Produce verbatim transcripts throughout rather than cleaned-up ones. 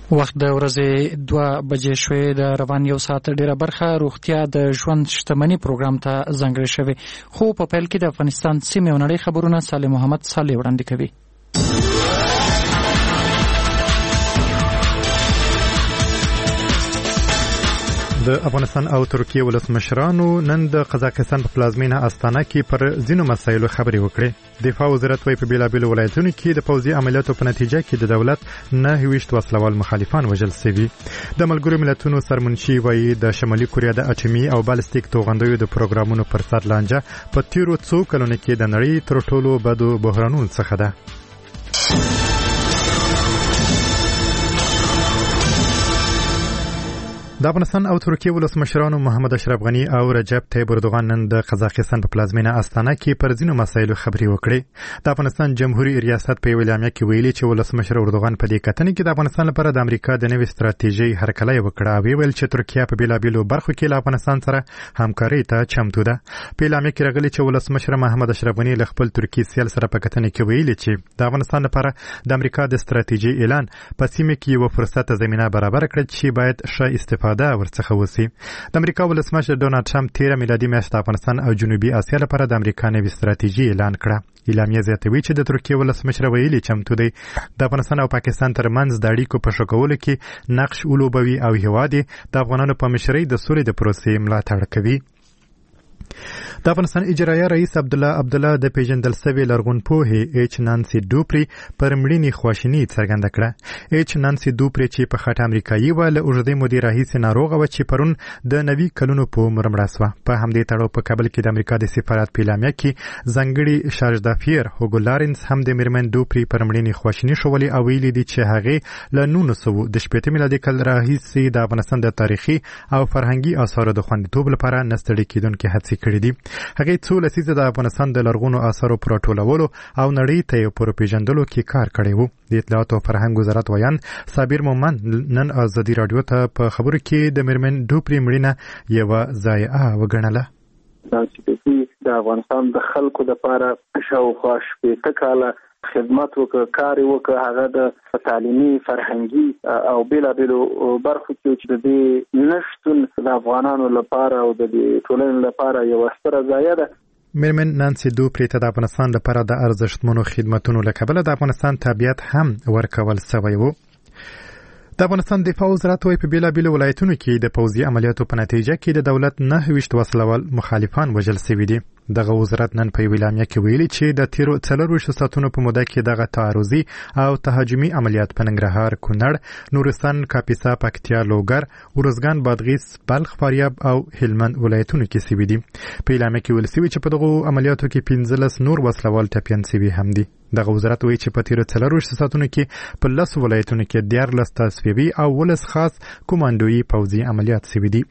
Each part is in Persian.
وخت د ورځې دوه بجې شوې. د روان یو ساعت ډیره برخه روغتیا د ژوند شتمنۍ پروګرام ته ځانګړې شوې. خو په پیل کې د افغانستان سیمې او نړۍ خبرونه صالح محمد صالح وړاندې کوي. د افغانستان او ترکیه ولسمشرانو نن د قزاقستان په پلازمینه استانه کې پر ځینو مسایلو خبرې وکړې. دفاع وزارت وايي په بیلابیلو ولایتونو کې د پوځي عملیاتو په نتیجه کې د دولت نه ویشت وسلوال مخالفان وژل شوي. د ملګرو ملتونو سرمنشي وايي د شمالي کوریا د اټومي او بالستیک توغندیو د پروګرامونو پر سر لانجه په تیرو څو کلونو کې د نړۍ تر ټولو بدو بحرانونو څخه ده. د افغانستان او ترکیه ولسمشرانو محمد اشرف غنی او رجب طیب اردوغان نن د قزاقستان په پلازمینه استانه کې پر ځینو مسایلو خبرې وکړې. د افغانستان جمهوریت ریاست په اعلامیه کې ویلي چې ولسمشر اردوغان په دې کتنې کې د افغانستان لپاره د امریکا د نوې ستراتیژۍ هرکلی وکړه او ویل چې ترکیه په بیلابیلو برخو کې له افغانستان سره همکارۍ ته چمتو ده. په اعلامیه کې راغلي چې ولسمشر محمد اشرف غنی له خپل ترکي سیال سره په کتنې کې ویلي چې د افغانستان لپاره د امریکا د ستراتیژۍ اعلان په سیمه کې یو فرصت زمينه برابر کړ چې باید ښه استفاده دا ورڅخه وسی. د امریکا ولسمشر ډونالد ټرمپ تیر میلادي میاشت افغانستان او جنوبي اسیا لپاره د امریکا نوې ستراتیژي اعلان کړه. اعلامیه زیاتوي چې د ترکیه ولسمشر ویلي چمتو دی د افغانستان او پاکستان ترمنځ د اړیکو په ښه کولو کې نقش ولوبوي او هیواد د افغانانو په مشرۍ د سولې د پروسې ملاتړ کوي. د افغانستان اجرایه رئیس عبد الله عبد الله د پیژندل سوي لرغونپوهې ایچ نانسی دوپری پر مړینې خواشیني څرګنده کړه. ایچ نانسی دوپری چې په خاطر امریکایي و له اوږدې مودې راهیسې ناروغه و چې پرون د نوي کلونو په عمر مړه شوه. په همدې تړاو په کابل کې د امریکا د سفارت په اعلامیه کې ځانګړي شارژدافیر هوګو لارنس هم د میرمن دوپری پر مړینې خواشیني ښولې او ویلي دي چې هغې له نولس سوه د شپېته میلادي کال راهیسې د افغانستان د تاریخي او فرهنګي آثارو د خوندیتوب لپاره نه ستړي کېدونکې هڅې کړې دي. هغې څو لسیزه د افغانستان د لرغونو آثارو پر راټولولو او نړۍ ته یې پر پیژندلو کې کار کړی و. د اطلاعات او فرهنګ وزارت ویان صابر مومن نن ازادي رادیو ته په خبرو کې د میرمن دوپری مړینه یوه ضایعه وګڼله. د افغانستان د خلکو لپاره شاوخوا شپېته کاله خدمت وکړ، کار وکړ، هغه د تعلیمي فرهنګي او بیلابیلو برخو کې چې د دې نشتون د افغانانو لپاره او د ټولنې لپاره یو ستره ضایعه ده. میرمن نانسی دوپری ته د افغانستان لپاره د ارزښتمنو خدمتونو له کبله د افغانستان تابعیت هم ورکول شوی و. د افغانستان دفاع وزارت وايي په بیلابیلو ولایتونو کې د پوځي عملیاتو په نتیجه کې د دولت نه ویشت وسلوال مخالفان وژل شوي دي. دغه وزارت نن په اعلامیه کې ویلي چې د تیرو څلورویشتو ساعتونو په موده کې دغه تعرضي او تهاجمي عملیات په ننګرهار، کونړ، نورستان، کاپیسا، پکتیا، لوګر، ارزګان، بادغیس، بلخ، فاریاب او هلمند ولایتونو کې شوي دي. په اعلامیه کې ویل شوي چې په دغو عملیاتو کې پنځلس نور وسلوال ټپیان شوي هم دي. دغه وزارت وایي چې په تیرو څلورویشتو ساعتونو کې په لسو ولایتونو کې دیارلس تصفیوي او ولس خاص کوماندویي پوځي عملیات شوي دي.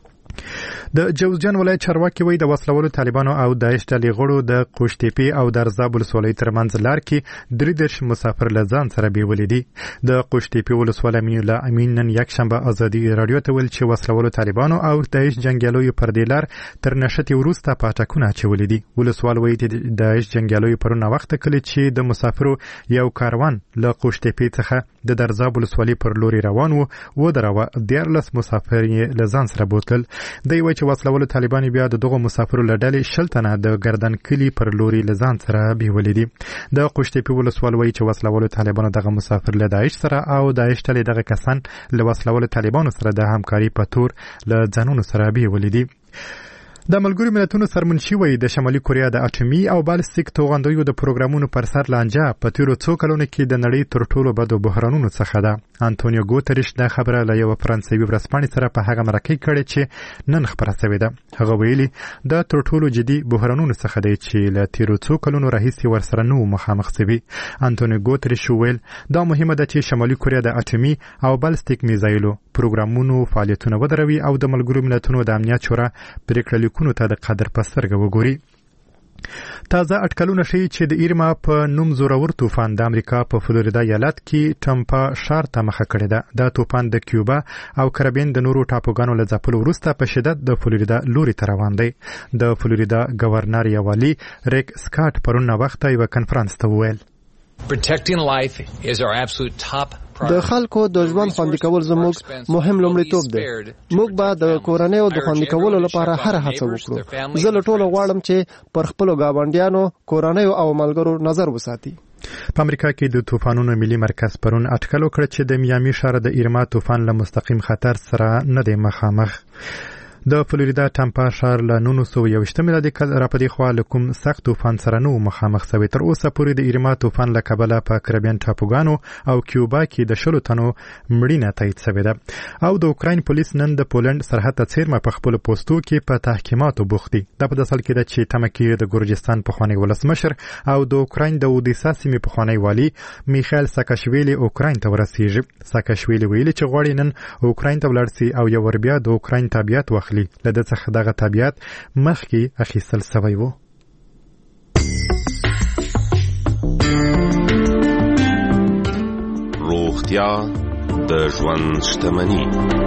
د جوزجان ولایت چارواکي وایي د وسلوالو طالبانو او داعش ډلې غړو د قوشتېپې او درزاب ولسوالۍ ترمنځ لار کې درې دېرش مسافر له ځان سره بیولي دي. د قوشتېپې ولسوال امین الله امین نن یکشنبه ازادي راډیو ته ویل چې وسلوالو طالبانو او داعش جنګیالیو پر دې لار تر نښتې وروسته پاټکونه اچولي دي. ولسوال وایي چې داعش جنګیالیو پرون وخته کله چې د مسافرو یو کاروان له قوشتېپې څخه د درزاب ولسوالۍ پر لوري روان و ودراوه دیارلس مسافر یې له ځان سره بوتلل. دوی وایي چې وسلوالو طالبان بیا د دغو مسافرو له ډلې شل تنه د ګردن کلي پر لوري له ځان سره بیولي دي. د قوشتېپې ولسوال وایي چې وسلوالو طالبانو دغه مسافر له داعش سره او داعش ډلې دغه کسان له وسلوالو طالبانو سره د همکاري په تور له ځانونو سره بیولي دي. د ملګرو ملتونو سرمنشي وایي د شمالي کوریا د اټومي او بالستیک توغندیو د پروګرامونو پر سر لانجه په تیرو څو کلونو کې د نړۍ تر ټولو بدو بحرانونو څخه ده. انټونیو ګوتریش دا خبره له یو فرانسوي ورځپاڼې سره په هغه مرکه کړې چې نن خبره شوې ده. هغه ویلي دا تر ټولو جدي بحرانونو څخه دی چې له تیرو څو کلونو راهیسې ورسره نه وو مخامخ شوي. انټونیو ګوتریش ویل دا مهمه ده چې شمالي کوریا د اټومي او بالستیک میزایلو پروګرامونو فعالیتونه ودروي او د ملګرو ملتونو د امنیت شورا پریکړه لیکونو ته د قدر په سترګه وګوري. تازه اټکلونه ښیي چې د ایرما په نوم زورور طوفان د امریکا په فلوریدا ایالت کې ټمپا ښار ته مخه کړې ده. دا طوفان د کیوبا او کربین د نورو ټاپوګانو له ځپلو وروسته په شدت د فلوریدا لوري ته روان دی. د فلوریدا گورنر یوالي ریک سکاټ پرون وخت یو کنفرانس ته وویل Protecting life is our absolute top د خلکو د ژوند خوندي کول زموږ مهم لومړیتوب دی. موږ به د کورنیو د خوندي کولو لپاره هر هڅه وکړو. زه له ټولو غواړم چې پر خپلو ګاونډیانو، کورنیو او ملګرو نظر وساتي. په امریکا کې د طوفانونو ملي مرکز پرون اټکل وکړ چې د میامي ښار د ایرما طوفان له مستقیم خطر سره نه دی مخامخ. د فلوریدا ټامپا ښار له نولس سوه یوویشت میلادي کال راپدې خوا له کوم سخت طوفان سره نه و مخامخ شوی. تر اوسه پورې د ایرما طوفان له کبله په کربیان ټاپوګانو او کیوبا کې د شلو تنو مړینه تایید شوې ده. او د اوکراین پولیس نن د پولند سرحد ته څیرمه په خپلو پوستو کې په تحقیماتو بوخت دي. دا په داسې حال کې ده چې تمه کې د ګورجستان پخوانی ولسمشر او د اوکراین د اودیسا سیمې پخوانی والي میخایل ساکاشویلي اوکراین ته ورسیږي. ساکاشویلي ویلي چې غواړي نن اوکراین ته ولاړ سي او یو ور بیا د اوکراین تابعیت واخلي. لده څخه دغه تابعیت مخکې اخیستل شوی و. روغتیا د ژوند شتمني.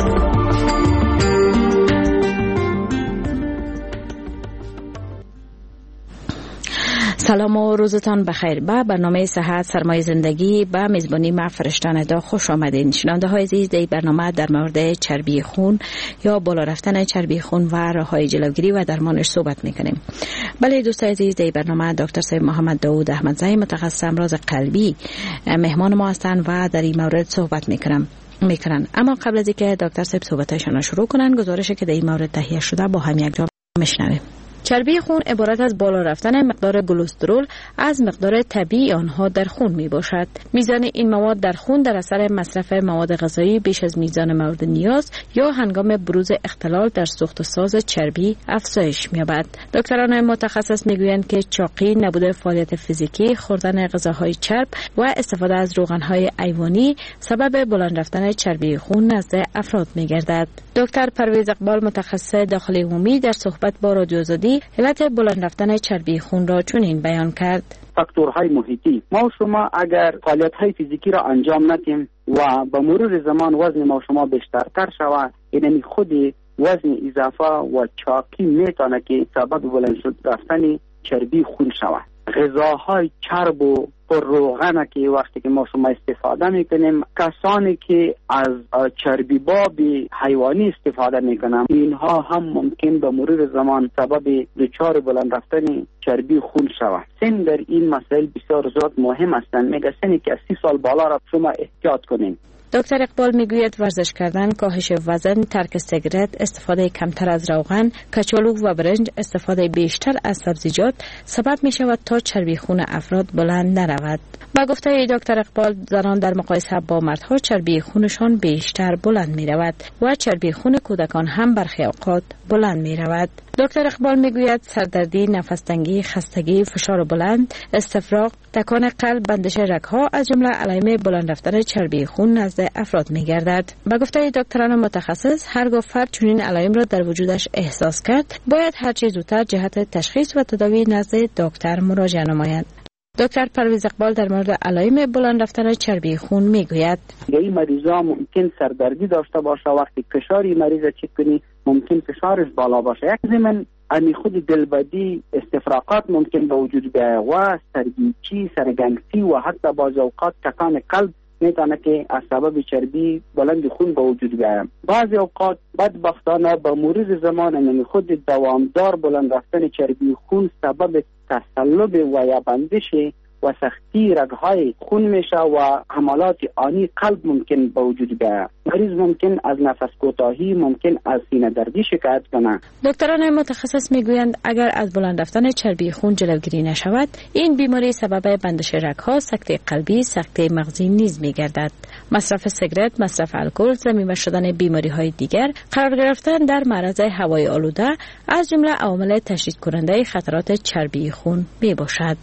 سلام و روزتان بخیر. به برنامه صحت سرمایه زندگی به میزبانی ما فرشتان دا خوش آمدین. شنونده های عزیز، در برنامه در مورد چربی خون یا بالا رفتن چربی خون و راههای جلوگیری و درمانش صحبت میکنیم. بله دوستان عزیز، در برنامه دکتر صاحب محمد داوود احمدزی متخصص امراض قلبی مهمان ما هستند و در این مورد صحبت میکنم میکنن. اما قبل از اینکه دکتر صاحب صحبتشان را شروع کنن، گزارشی که در این مورد تهیه شده با هم یک جا میشنویم. چربی خون عبارت از بالا رفتن مقدار کلسترول از مقدار طبیعی آنها در خون می باشد. میزان این مواد در خون در اثر مصرف مواد غذایی بیش از میزان مورد نیاز یا هنگام بروز اختلال در سوخت و ساز چربی افزایش می‌یابد. دکتران متخصص میگویند که چاقی، نبود فعالیت فیزیکی، خوردن غذاهای چرب و استفاده از روغن‌های حیوانی سبب بلند رفتن چربی خون نزد افراد می‌گردد. دکتر پرویز اقبال متخصص داخلی عمومی در صحبت با رادیو آزادی علت بلند رفتن چربی خون را چنین بیان کرد: فاکتورهای محیطی. ما و شما اگر فعالیت‌های فیزیکی را انجام ندیم و به مرور زمان وزن ما و شما بیشترتر شود، یعنی خود وزن اضافه و چاقی میتونه که سبب بلند رفتن چربی خون شود. غذاهای چرب و پر روغن که وقتی که ما شما استفاده میکنیم، کسانی که از چربی باب حیوانی استفاده میکنن، اینها هم ممکن به مرور زمان سبب دچار بلند رفتن چربی خون شود. سن در این مسائل بسیار زیاد مهم هستند. میگه سنی که از سی سال بالا را شما احتیاط کنین. دکتر اقبال میگوید ورزش کردن، کاهش وزن، ترک سیگارت، استفاده کمتر از روغن، کچالو و برنج، استفاده بیشتر از سبزیجات سبب می شود تا چربی خون افراد بلند نرود. با گفته دکتر اقبال، زنان در مقایسه با مردها چربی خونشان بیشتر بلند می رود و چربی خون کودکان هم برخی اوقات بلند می رود. دکتر اقبال میگوید سردردی، نفس‌تنگی، خستگی، فشار بلند، استفراغ، تکان قلب، بندش رگ‌ها از جمله علائم بلند رفتن چربی خون نزد افراد می‌گردد. با گفته دکتران متخصص، هرگاه فرد چنین علائم را در وجودش احساس کرد، باید هر چه زودتر جهت تشخیص و تداوی نزد دکتر مراجعه نماید. دکتر پرویز اقبال در مورد علائم بلند رفتن چربی خون میگوید: این مریضا ممکن سردردی داشته باشه، وقتی فشاری مریض چک کنی ممکن فشارش بالا باشه. یک زمین امی خود دلبدی، استفراغات ممکن به وجود بیاید و سرگیچی، سرگنگسی و حتی بعض اوقات تکان قلب میتونه که از سبب چربی بلند خون به وجود بیاید. بعضی اوقات بدبختانه به مرور زمان امی خود دوامدار بلند رفتن چربی خون سبب تصلب و یا بندش و سختی رگهای خون میشه و حملات آنی قلب ممکن به وجود بیاید. مریض ممکن از نفس کوتاهی، ممکن از سینه دردی شکایت کنه. دکتران متخصص میگویند اگر از بلند رفتن چربی خون جلوگیری نشود، این بیماری سبب بندش رگها، سکته قلبی، سکته مغزی نیز میگردد. مصرف سیگارت، مصرف الکل، ضمیمه شدن بیماری های دیگر، قرار گرفتن در معرض هوای آلوده از جمله عوامل تشدید کننده خطرات چربی خون میباشد.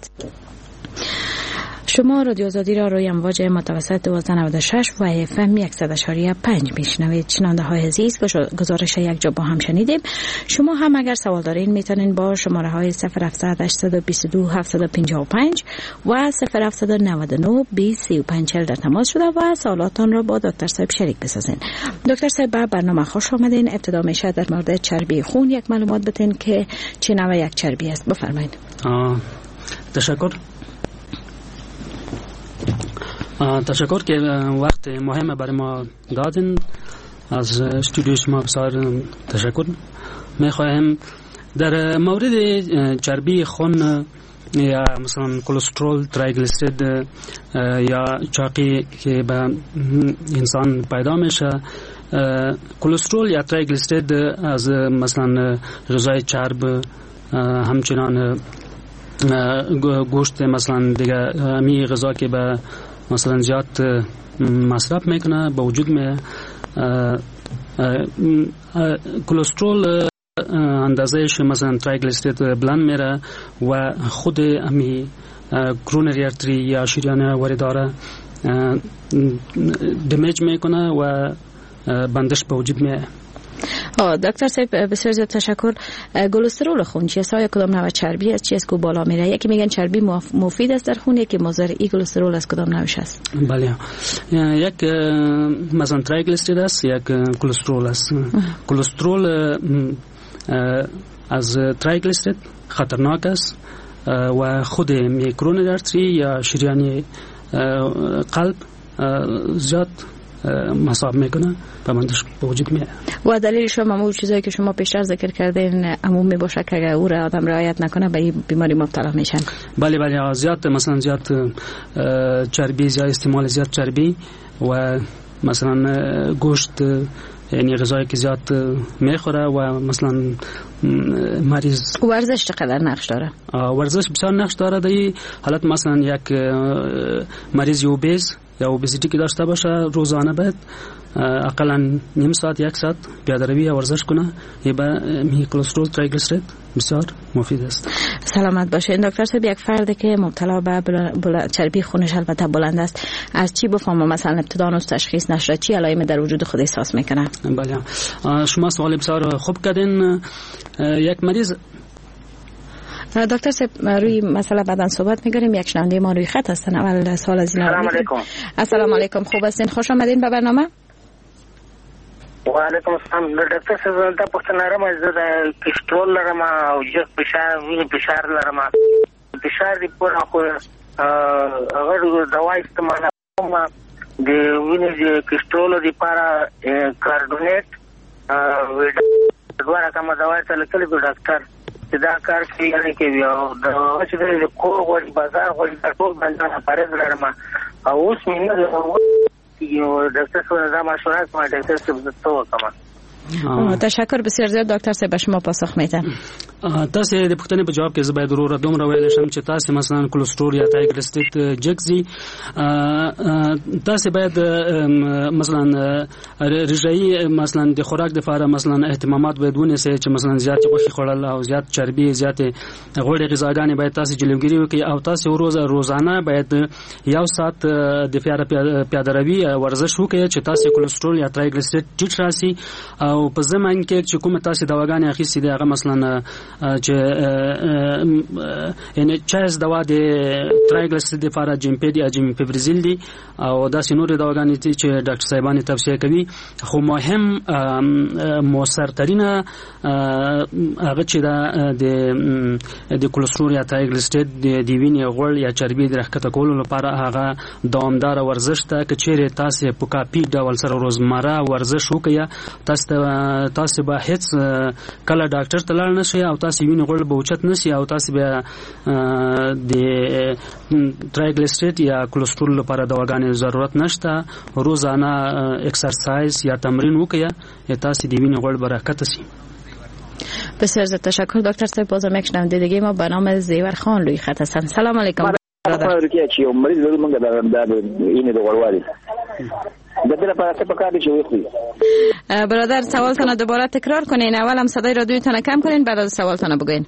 شما رادیو آزادی را روی امواج متوسط دویست و نود و شش و اف ام صد و چهار و پنج میشنوید. شنونده های عزیز، گزارش یک جا با هم شنیدیم. شما هم اگر سوال دارین میتونین با شماره های صفر هفتصد هشتصد و بیست و دو هفتصد و پنجاه و پنج و صفر هفتصد و نود و نه بیست سی و پنج چهل در تماس شده و سوالاتان را با دکتر صاحب شریک بسازین. دکتر صاحب، به برنامه خوش آمدین. ابتدا میشه در مورد چربی خون یک معلومات بدین که چه نوع یک چربی است. بفرمایید. تشکر. تشکر که وقت مهم برای ما دادین. از استودیو شما بسیار تشکر میخوایم. در مورد چربی خون یا مثلا کلسترول، تریگلیسیرید یا چاقی که به انسان پیدا میشه، کلسترول یا تریگلیسیرید از مثلا غذای چرب، همچنان گوشت مثلا دیگه، می غذا که به مثلا زیاد مصرف میکنه به وجود می کلسترول اندازهش مثلا تریگلیسیرید بلند میره و خود امی کرونری ارتری یا شریان واریداره دمیج میکنه و بندش به وجود میاد. دکتر صاحب بسیار زیاد تشکر. کلسترول خون چیست؟ آیا کدام نوع چربی است چیست که بالا میره؟ یکی میگن چربی مفید است در خون، یکی مضر. ای کلسترول از کدام نوعش است؟ بله، یک مثلا تریگلیسیرید است، یک کلسترول است. کلسترول از تریگلیسیرید خطرناک است و خود میکرونری ارتری یا شریان قلب زیاد مصاب میکنه و بندش به وجود میاد. و دلیل شما همون چیزایی که شما پیشتر ذکر کردین عمومی باشه که اگر او را آدم رعایت نکنه به این بیماری مبتلا میشن؟ بله بله، زیاد مثلا زیاد چربی، زیاد استعمال زیاد چربی و مثلا گوشت، یعنی غذایی که زیاد میخوره و مثلا مریض. ورزش چقدر نقش داره؟ ورزش بسیار نقش داره. در این حالت مثلا یک مریض اوبیز یا اوبیزیتی که داشته باشه روزانه باید اقلا نیم ساعت یک ساعت پیاده‌روی یا ورزش کنه. این به می کلسترول تریگلیسیرید بسیار مفید است. سلامت باشین دکتر صاحب. یک فردی که مبتلا به بل... چربی خونش البته بلند است، از چی بفهمه مثلا ابتدا هنوز تشخیص نشده چی علائمی در وجود خود احساس میکنه؟ بله، شما سوال بسیار خوب کردین. یک مریض دکتر صاحب روی مسئله بعداً صحبت می‌کنیم. یک شنونده ما روی خط هستن. اول سوال از السلام علیکم. السلام علیکم، خوب هستین؟ خوش آمدین به برنامه. و علیکم السلام. دکتر صاحب دا پوښتنه لرم، زه د کلسترول لرم او جګ فشار، وینې فشار لرم. فشار دی پور خو هغه دوا استعمالوم د وینې د کلسترول لپاره کارډونیټ دوه رقم دوا ته لیکلي د ډاکټر دا کار کوي کوي او د چې د کور غوړي بازار غوړي د ټول باندې پرېز لرم او اوس مې نه یو ډاکټر سره دا مشوره کوم ډاکټر څه تو کوم. تشکر بسیار زیاد دکتر صاحب، به شما پاسخ میدم. تاسو د پښتنې په جواب کې زه باید ضرورت دومره ویل شم چې تاسو مثلا کلسترول یا تریگلیسیرید جګزي، تاسو باید مثلا رژایي مثلا د خوراک لپاره مثلا اهتمامات باید ونیسئ چې مثلا زیات غوښه خوړل او زیات چربي، زیات غوړي غذاګانې باید تاسو جلوګیری وکړئ او تاسو روز روزانه باید یو ساعت د پیاده‌روي ورزش وکړئ چې تاسو کلسترول یا تریگلیسیرید ټیټ راسي. او په زمانه کې چې کومه تاسو دواګانې اخیستې دي هغه مثلا چې یعنی چاز دوا د تریگلیسیرید لپاره جیمپید یا جیمپیبرزیل دي او داسې نور دواګانې دي چې ډاکټر صاحبانی توصیه کوي. خو مهم موثرترینه هغه چې د د کلسترول یا تریگلیسیرید د وینې غوړ یا چربي د راښکته کولو لپاره هغه دوامدار ورزش ته که چیرې تاسو په کافي ډول سره روزمره ورزش وکړئ، تاسو تاسو به هیڅ کله ډاکټر ته لاړ نشئ او تاسو وینې غوړ به اوچت نشي او تاسو به د تریگلیسیرید یا کلسترول لپاره دواګانې ضرورت نشته. روزانه اکسرسایز یا تمرین وکړئ، تاسو د وینې غوړ به راښکته شي. بسیار زیاد تشکر دکتر صاحب. بازم یک شنونده دیگه ما به نام زیور خان روی خط هستن. سلام علیکم. برادر چې یو مریض زمونږ د اینې د غوړوالي د دې لپاره څه پکار دي چې وخوري؟ برادر سوالتون دوباره تکرار کنین. اول هم صدای رادیوتون کم کنین، بعد از سوالتون بگوین.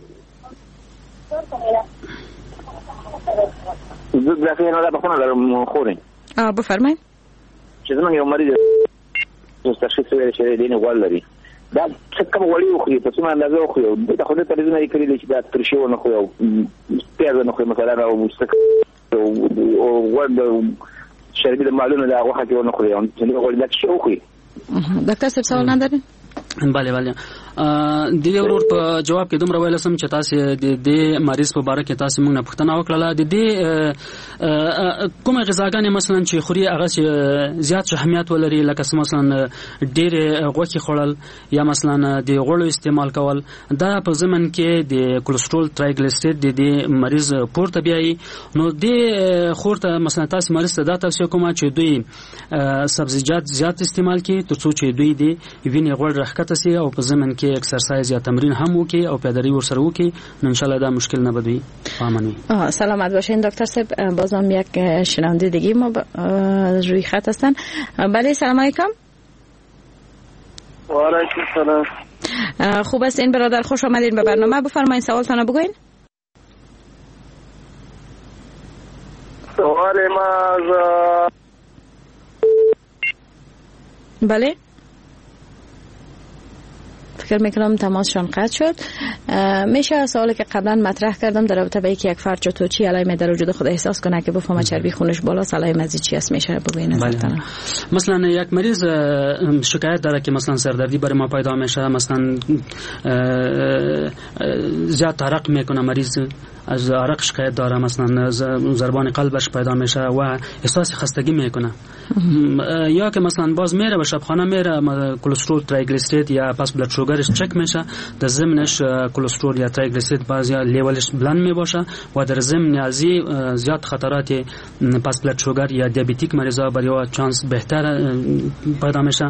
زه دغه نه د بخونه لرم خورین. اه بفرمایئ. چې زمونږ یو مریض مستشفى سوي چې دینه غوړ لري، دا څه کوم وړي وخوري په څومره اندازه وخوري؟ دا خو دې تلویزیون یې کړی چې دا ترشي ونه خوري او پیاز نه خوري مثلا او مستک او ورد شربي د معلومه دا غوښه کې ونه خوري او چې غوړي دا څه وخوري؟ دکتر صاحب سوال ندارین؟ bale bale د دې ورور په جواب کې دومره ویل سم چې تاسو د دې مریض په اړه کې تاسو موږ نه پوښتنه وکړه د دې کومه غذاګانې مثلا چې خوري هغه زیات اهمیت ولري لکه مثلا ډېر غوښه خوړل یا مثلا د غوړو استعمال کول دا په ضمن کې د کولېسترول ترایګلیسیرید د دې مریض پورته بیاي نو د خورته مثلا تاسو مریض ته دا تاسو کومه چې دوی سبزیجات زیات استعمال کړي ترڅو چې دوی د وینې غوړ راښکته سي او په ضمن کې اکسرسایز یا تمرین هم وکي او پیاده‌روی ورسره وکي نو ان شاء الله دا مشکل نه بدوي پامنوي. سلامت باشین دکتر صاحب. بازم یک شنونده دیگه ما روی خط هستن. بله سلام علیکم. و علیکم السلام. خوب است این برادر، خوش آمدین به برنامه. بفرمایید سوالتون بگوین. سوال ما از بله فکر میکنم تماسشان قطع شد. میشه سوالی که قبلا مطرح کردم در رابطه با اینکه یک فرد چطور چی علائم در وجود خود احساس کنه که بفهمه چربی خونش بالاست، علائم از چی است میشه بگوین نظرتون؟ مثلا یک مریض شکایت داره که مثلا سردردی برای ما پیدا میشه، مثلا زیاد عرق میکنه، مریض از عرق شکایت داره، مثلا ضربان قلبش پیدا میشه و احساس خستگی میکنه، یا که مثلا باز میره به شبخانه میره کلسترول ترایگلیسیرید یا پس بلد شوگرش چک میشه، در ضمنش کلسترول یا ترایگلیسیرید بعضی لیولش بلند میباشه و در ضمن ازی زیاد خطرات پس بلد شوگر یا دیابتیک مریضا برای چانس بهتر پیدا میشه.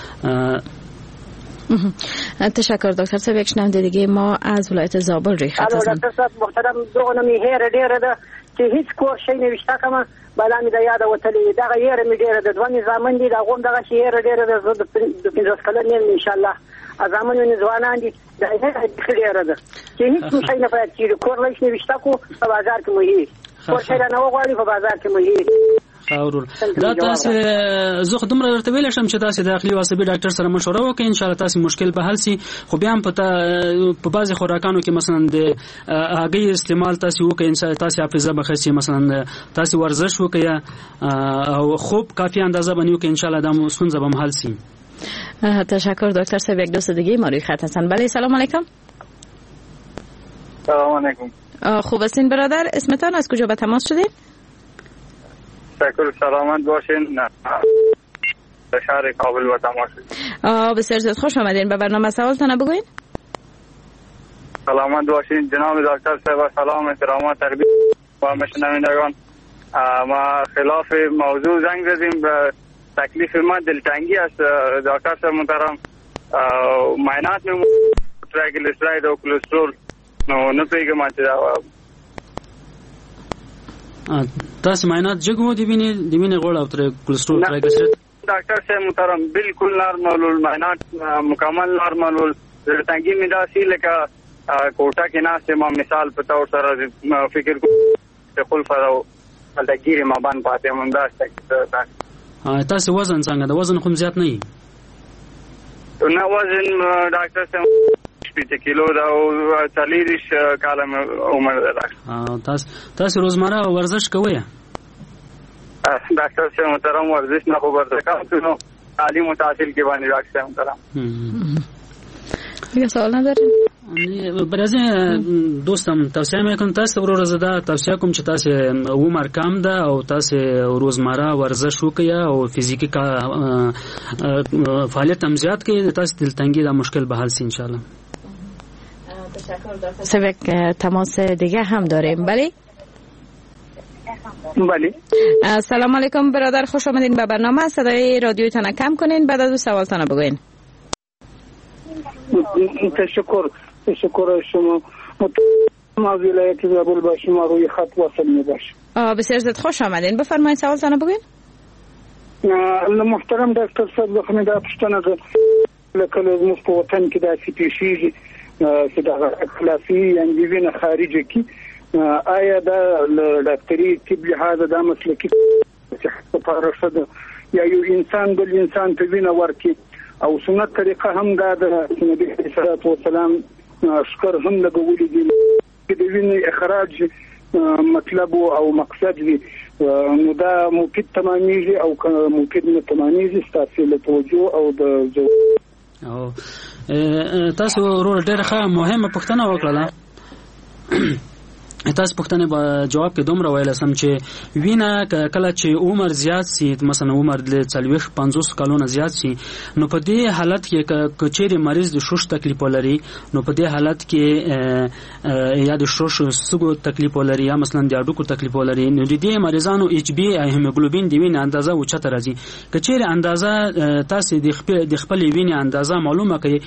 تشکر دکتر صاحب. یک شنونده دیگه ما از ولایت زابل روی خط هستن. دکتر صاحب محترم دغه می هیر ډیره ده چې هیڅ کور شي نوښته کما بالا می د یاد وتلې دغه هیر می ډیره ده، دوه نظامن دي دغه دغه شی هیر ډیره ده، زه د پنځوس کلن یم ان شاء الله ازامن ځوانان دي دا هیر ډیره ده چې هیڅ شي نه پات چې کور لښ نوښته کو په بازار کې مو هی کور شي نه وغواړي په بازار کې مو هی اورول دا تاسو زه خدوم را ورته ویل شم چې تاسو داخلي واسبي ډاکټر سره مشوره وکړئ، ان شاء الله تاسو مشکل به حل شي. خو بیا هم پته په بعضي خوراکانو کې مثلا د هغې استعمال تاسو وکړئ، ان شاء الله تاسو حافظه به ښه شي، مثلا تاسو ورزش وکړئ او خوب کافي اندازه باندې وکړئ، ان شاء الله دا ستونزه به حل شي. تشکر دکتر صاحب. یک دوست دیگه ما روی خط هستن. بله سلام علیکم. سلام علیکم. خوب هستین برادر؟ اسمتان از کجا به تماس شدین؟ تشکر. سلامت باشین. شهر کابل و تماس شدین. بسیار زیاد خوش آمدین به برنامه. سوالتون بگوین. سلامت باشین جناب دکتر صاحب. سلام احترامات تربیت و مشنوندگان. ما خلاف موضوع زنگ زدیم به تکلیف ما دلتنگی است دکتر صاحب محترم. معاینات می ترایگلیسیرید و کلسترول نو نه پیګم چې تاسو معاینات جګو دی ویني دی ویني غوړ او تر کلسترول ترایګلیسیرید ډاکټر صاحب محترم بالکل نارمل، معاینات مکمل نارمل، دلتنگی می داسي لکه کوټه کې ناس ما مثال په تور سره فکر کو خپل فرو الګيري ما باندې پاتې مونږ داسته. تاسو وزن څنګه د وزن خو زیات نه وي؟ نه وزن ډاکټر صاحب شپږ کیلو دا او څلوریش کاله عمر ده. تاسو تاسو روزمره ورزش کوئ؟ ډاکټر صاحب محترم ورزش نه خو ورته کوم نو تعلیم او تحصیل کې باندې ډاکټر صاحب محترم. یه سوال ندارین؟ برازه دوستم توصیه میکنم تاسو ورو زده توصیه کوم چې تاسو عمر کم ده او تاسو روزمره ورزش وکړئ او فزیکی کا فعالیت هم زیات کړئ، تاسو دلتنگی دا مشکل به حل شي ان شاء الله. تشکر دکتر. یک تماس دیگه هم داریم. بله بله. سلام علیکم برادر، خوش آمدین به برنامه. صدای رادیوتون کم کنین بعد از سوالتون بگوین. تشکر. تشکر شما. ما ولایت زابل باشیم و روی خط وصل می باشیم. بسیار زیاد خوش آمدین. بفرمایید سوالتون بگوین. محترم دکتر صاحب بخنه دا پښتنه لکه زموږ په وطن کې داسې پیښیږي چې د خلافي یعنې وینه خارجه کی آیا دا ډاکټري طب لحاظه دا مسلکي لپاره ښه ده یا یو انسان بل انسان ته وینه ورکړي او سنت طریقه هم دا ده چې نبي علیه الصلاة والسلام شکر هم لګولي دي د وینې اخراج مطلب او مقصد وي نو دا مفید تمامیږي او مفید نه تمامیږي ستاسو له توجه او د او تاسو ورور ډېر ښه مهمه پوښتنه وکړه. تاسو پوښتنه په جواب کې دومره ویل سم چې وینه کله چې عمر زیات سي، مثلا عمر د څلوېښت پنځوس کلونو زیات سي، نو په دې حالت کې کچېری مریض د شوش تکلیف لري، نو په دې حالت کې یا د شوش سګو تکلیف لري یا مثلا د اډوکو تکلیف لري، نو د دې مریضانو ایچ بی هیموګلوبین د وینې اندازه اوچته راځي. کچېری اندازه تاسو د خپل د خپل وینې اندازه معلومه کړئ،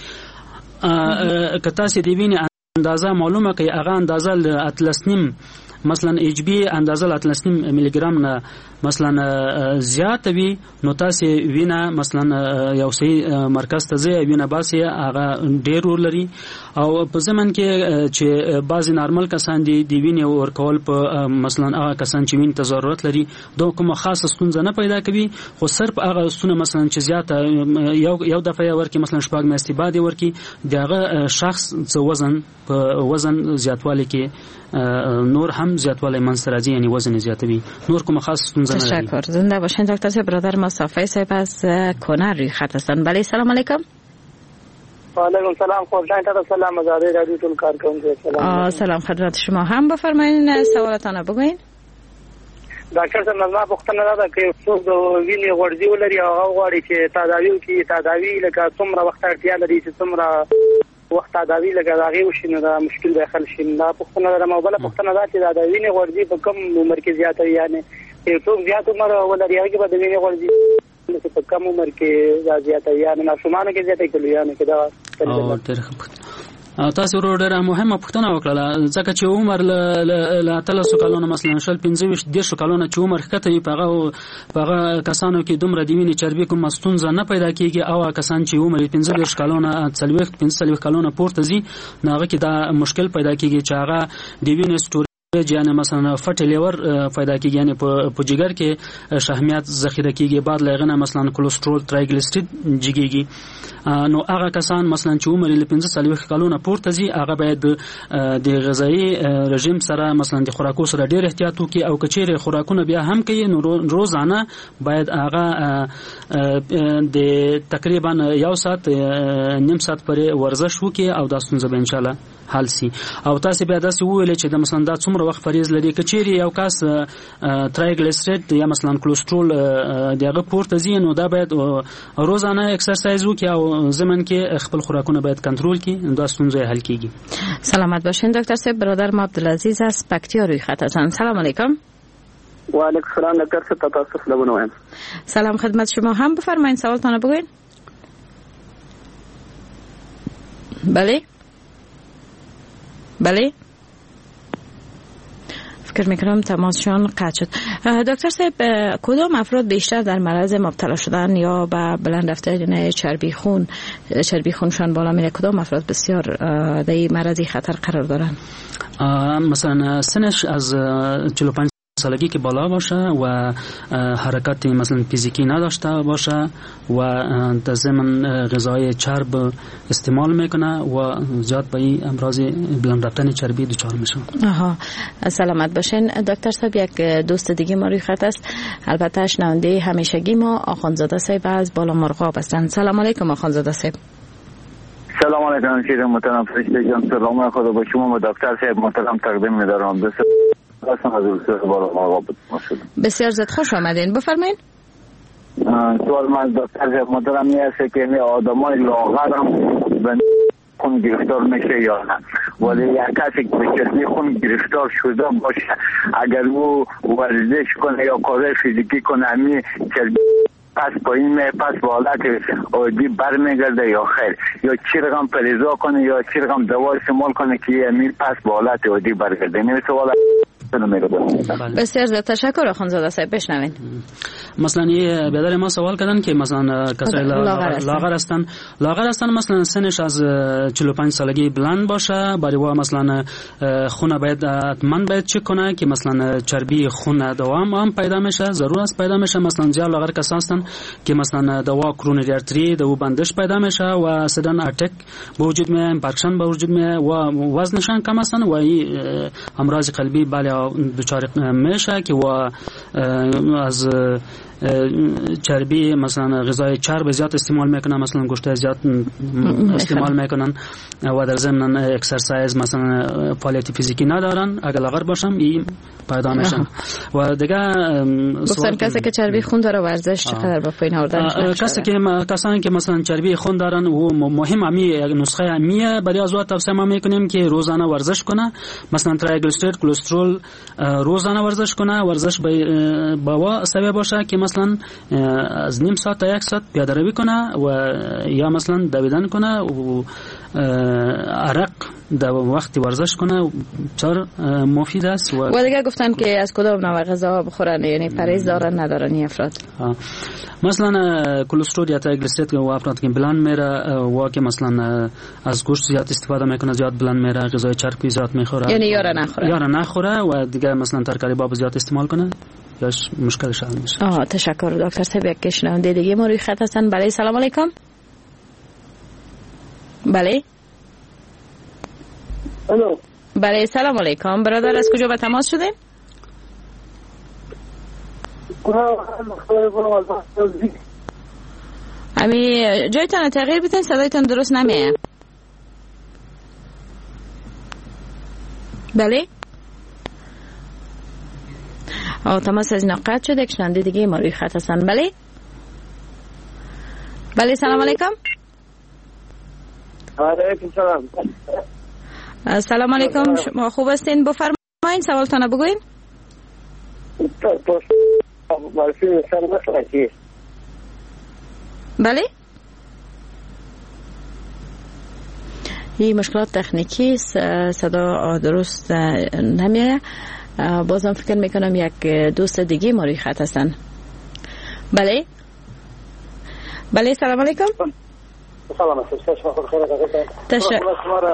که تاسو د وینې اندازه معلومه کوي، هغه اندازه ل اتلس نیم مثلا ایچ بی اندازه ل اتلس نیم ملي ګرام نه مثلا زیات وي، نو تاسو وینه مثلا یو سي مرکز ته ځي وینه باسي هغه ډېر ورلري. او په زمن کې چې بعضی نارمل کسان دي د وینې ورکول په مثلا هغه کسان چې وینې ته ضرورت لري دوه کومه خاصه ستونزه نه پیدا کوي، خو صرف هغه ستونه مثلا چې زیاته یو یو دفعه ورکی مثلا شپږ میاشتې بعد ورکی دغه شخص څه وزن په وزن زیاتوالی کې نور هم زیاتوالی منځ راځي، یعنی وزن زیاتوي، نور کومه خاص ستونزه نه لري. تشکر. زنده باشین دکتر صاحب. برادر مصطفی صاحب از کنر روی خط هستند. بله سلام علیکم. و علیکم سلام. خوب جان سلام آزادی رادیو تون کارکنان. سلام. سلام خدمت شما. هم بفرمایید سوالاتونه بگوین. ډاکټر صاحب نظم پوښتنه ده چې څوک د وینې غوړځي ولري او هغه غواړي چې تداوی وکړي، تداوی لکه څومره وخت اړتیا لري چې څومره وخت تداوی لکه هغه وشي نو دا مشکل به حل شي. دا پوښتنه ده. مو بل پوښتنه ده چې د وینې غوړځي په کوم عمر کې زیاته وي، یعنی څوک زیات عمر ولري هغه به د وینې غوړځي په کوم عمر کې زیاته وي، یعنی ماشومان کې زیاته کوي، یعنی کې دا او ترخه تاسو ورو ډېره مهمه پوښتنه وکړه، ځکه چې عمر له اتلس کلونو مثلا شل پنځه ویشت دېرش کلونو چې عمر ښکته وي په هغه په هغه کسانو کې دومره د وینې چربي کومه ستونزه نه پیدا کېږي، او کسان چې عمر پنځه دېرش کلونه څلوېښت پنځه څلوېښت کلونه پورته ځي نو هغه کې دا مشکل پیدا کېږي چې هغه د وینې سټور یعنی مثلا فټ لیور پیدا کیږي، یعنی په جګر کې شحمیات ذخیره کیږي، بعد لغنه مثلا کولېسترول ترایګلیسیرید جګیږي. نو هغه کسان مثلا چې عمر له پنځه څلوېښت کلونو پورته ځي هغه باید د غذایی رژیم سره مثلا د خوراکو سره ډېر احتیاط وکړي، او کچېره خوراکونه بیا هم کوي نو روزانه باید هغه د تقریبا یو ساعت نیم ساعت پرې ورزش وکړي او دا ستونزه به ان شاء الله حل سي. او تاسو بیا داسې وویل چې د مثلا دا څومره وخت فریض لري، کچېری یو کس ترایګلیسیرید یا مثلا کولېسترول دغه پورته ځي نو دا باید روزانه ایکسرسایز وکړي او زمن کې خپل خوراکونه باید کنټرول کړي، دا ستونزه حل کیږي. سلامت باشین دکتر صاحب. برادر ما عبدالعزیز از پکتیا روی خط هستند. سلام علیکم. و علیکم السلام دکتر صاحب. تاسو سلام وایم. سلام خدمت شما. هم بفرمایید سوالتون بگوین. بله بله فکر میکنم تماسشان قطع شد. دکتر صاحب کدام افراد بیشتر در معرض مبتلا شدن یا به بلند رفتن چربی خون چربی خونشان بالا میره؟ کدام افراد بسیار در این معرض خطر قرار دارن؟ مثلا سنش از چهل و پنج سالگی که بالا باشه و حرکت مثلا فیزیکی نداشته باشه و در ضمن غذای چرب استعمال میکنه و زیاد به این امراض بلند رفتن چربی دچار میشه. آها سلامت باشین دکتر صاحب. یک دوست دیگه ما روی خط است، البته شنونده همیشگی ما آخوندزاده صاحب از بالا مرغاب هستند. سلام علیکم آخوندزاده صاحب. سلام علیکم شیر محترم فرشته جان. سلام خدا با شما و دکتر صاحب محترم تقدیم می‌دارم. بسیار زد خوش آمدین. بفرمایید. سوال من دکتر محترم این است که آدمای لاغر هم به خون گرفتار میشه یا نه؟ ولی یک کسی که به چربی خون گرفتار شده باشه اگر او ورزش کنه یا کار فیزیکی کنه همین چربی پس پایین می پس به حالت عادی برمیگرده یا خیر، یا چی رقم پرهیز کنه یا چی رقم دوا استعمال کنه که همین پس به حالت عادی برگرده؟ این سوال بسیار زیاد تشکر آخوندزاده صاحب. بشنوین. مثلا یه بیادر ما سوال کردن که مثلا کسای لاغر هستن لاغر هستن مثلا سنش از چهل و پنج سالگی بلند باشه، برای وا مثلا خون باید حتما باید چک کنه که مثلا چربی خون دوام هم پیدا میشه، ضرور است پیدا میشه. مثلا زیاد لاغر کسان هستن که مثلا دوا کرونری آرتری دو بندش پیدا میشه و سدن اتک به وجود میاد، اینفارکشن به وجود میاد و وزنشان کم هستن و امراض قلبی بله دچار میشه که و از چربی مثلا غذای چرب زیاد استعمال میکنن، مثلا گوشت زیاد استعمال میکنن و در ضمن اکسرسایز مثلا فعالیت فیزیکی ندارن، اگر لاغر باشم این پیدا میشن. و دیگه گفتن کسی که چربی خون داره ورزش چقدر با پایین آوردن کسی که کسانی که مثلا چربی خون دارن و مهم امی نسخه امیه برای ازوات توصیه ما میکنیم که روزانه ورزش کنه، مثلا تریگلیسیرید کلسترول روزانه ورزش کنه، ورزش با با سبب باشه که مثلا از نیم ساعت تا یک ساعت پیاده روی کنه و یا مثلا دویدن کنه و عرق در وقت ورزش کنه، بسیار مفید است. و, و دیگه گفتن که از کدام نوع غذا بخورن، یعنی پرهیز دارن ندارن این افراد؟ مثلا کلسترول یا تریگلیسیرید و افراد که بلند میره و که مثلا از گوشت زیاد استفاده میکنه زیاد بلند میره، غذای چربی زیاد میخوره، یعنی یارا نخوره یارا نخوره و دیگه مثلا ترکاری باب زیاد استعمال کنه یاش مشکلش حل میشه. آه تشکر دکتر صاحب. یک کشنونده دیگه ما روی خط هستن. بله سلام علیکم. بله الو. بله سلام علیکم برادر، از کجا به تماس شدین؟ امی جایتان تغییر بدین، صدایتان درست نمیه. بله آه تماس از نقاط شده. کشنونده دیگه ما روی خط هستن. بله بله سلام علیکم. علیکم سلام. سلام علیکم، شما خوب هستین؟ بفرمایین سوالتان بگوین. بله این مشکلات تکنیکی، صدا درست نمیره. بازم فکر میکنم یک دوست دیگه ما روی خط هستن. بله بله سلام علیکم. سلام علیکم.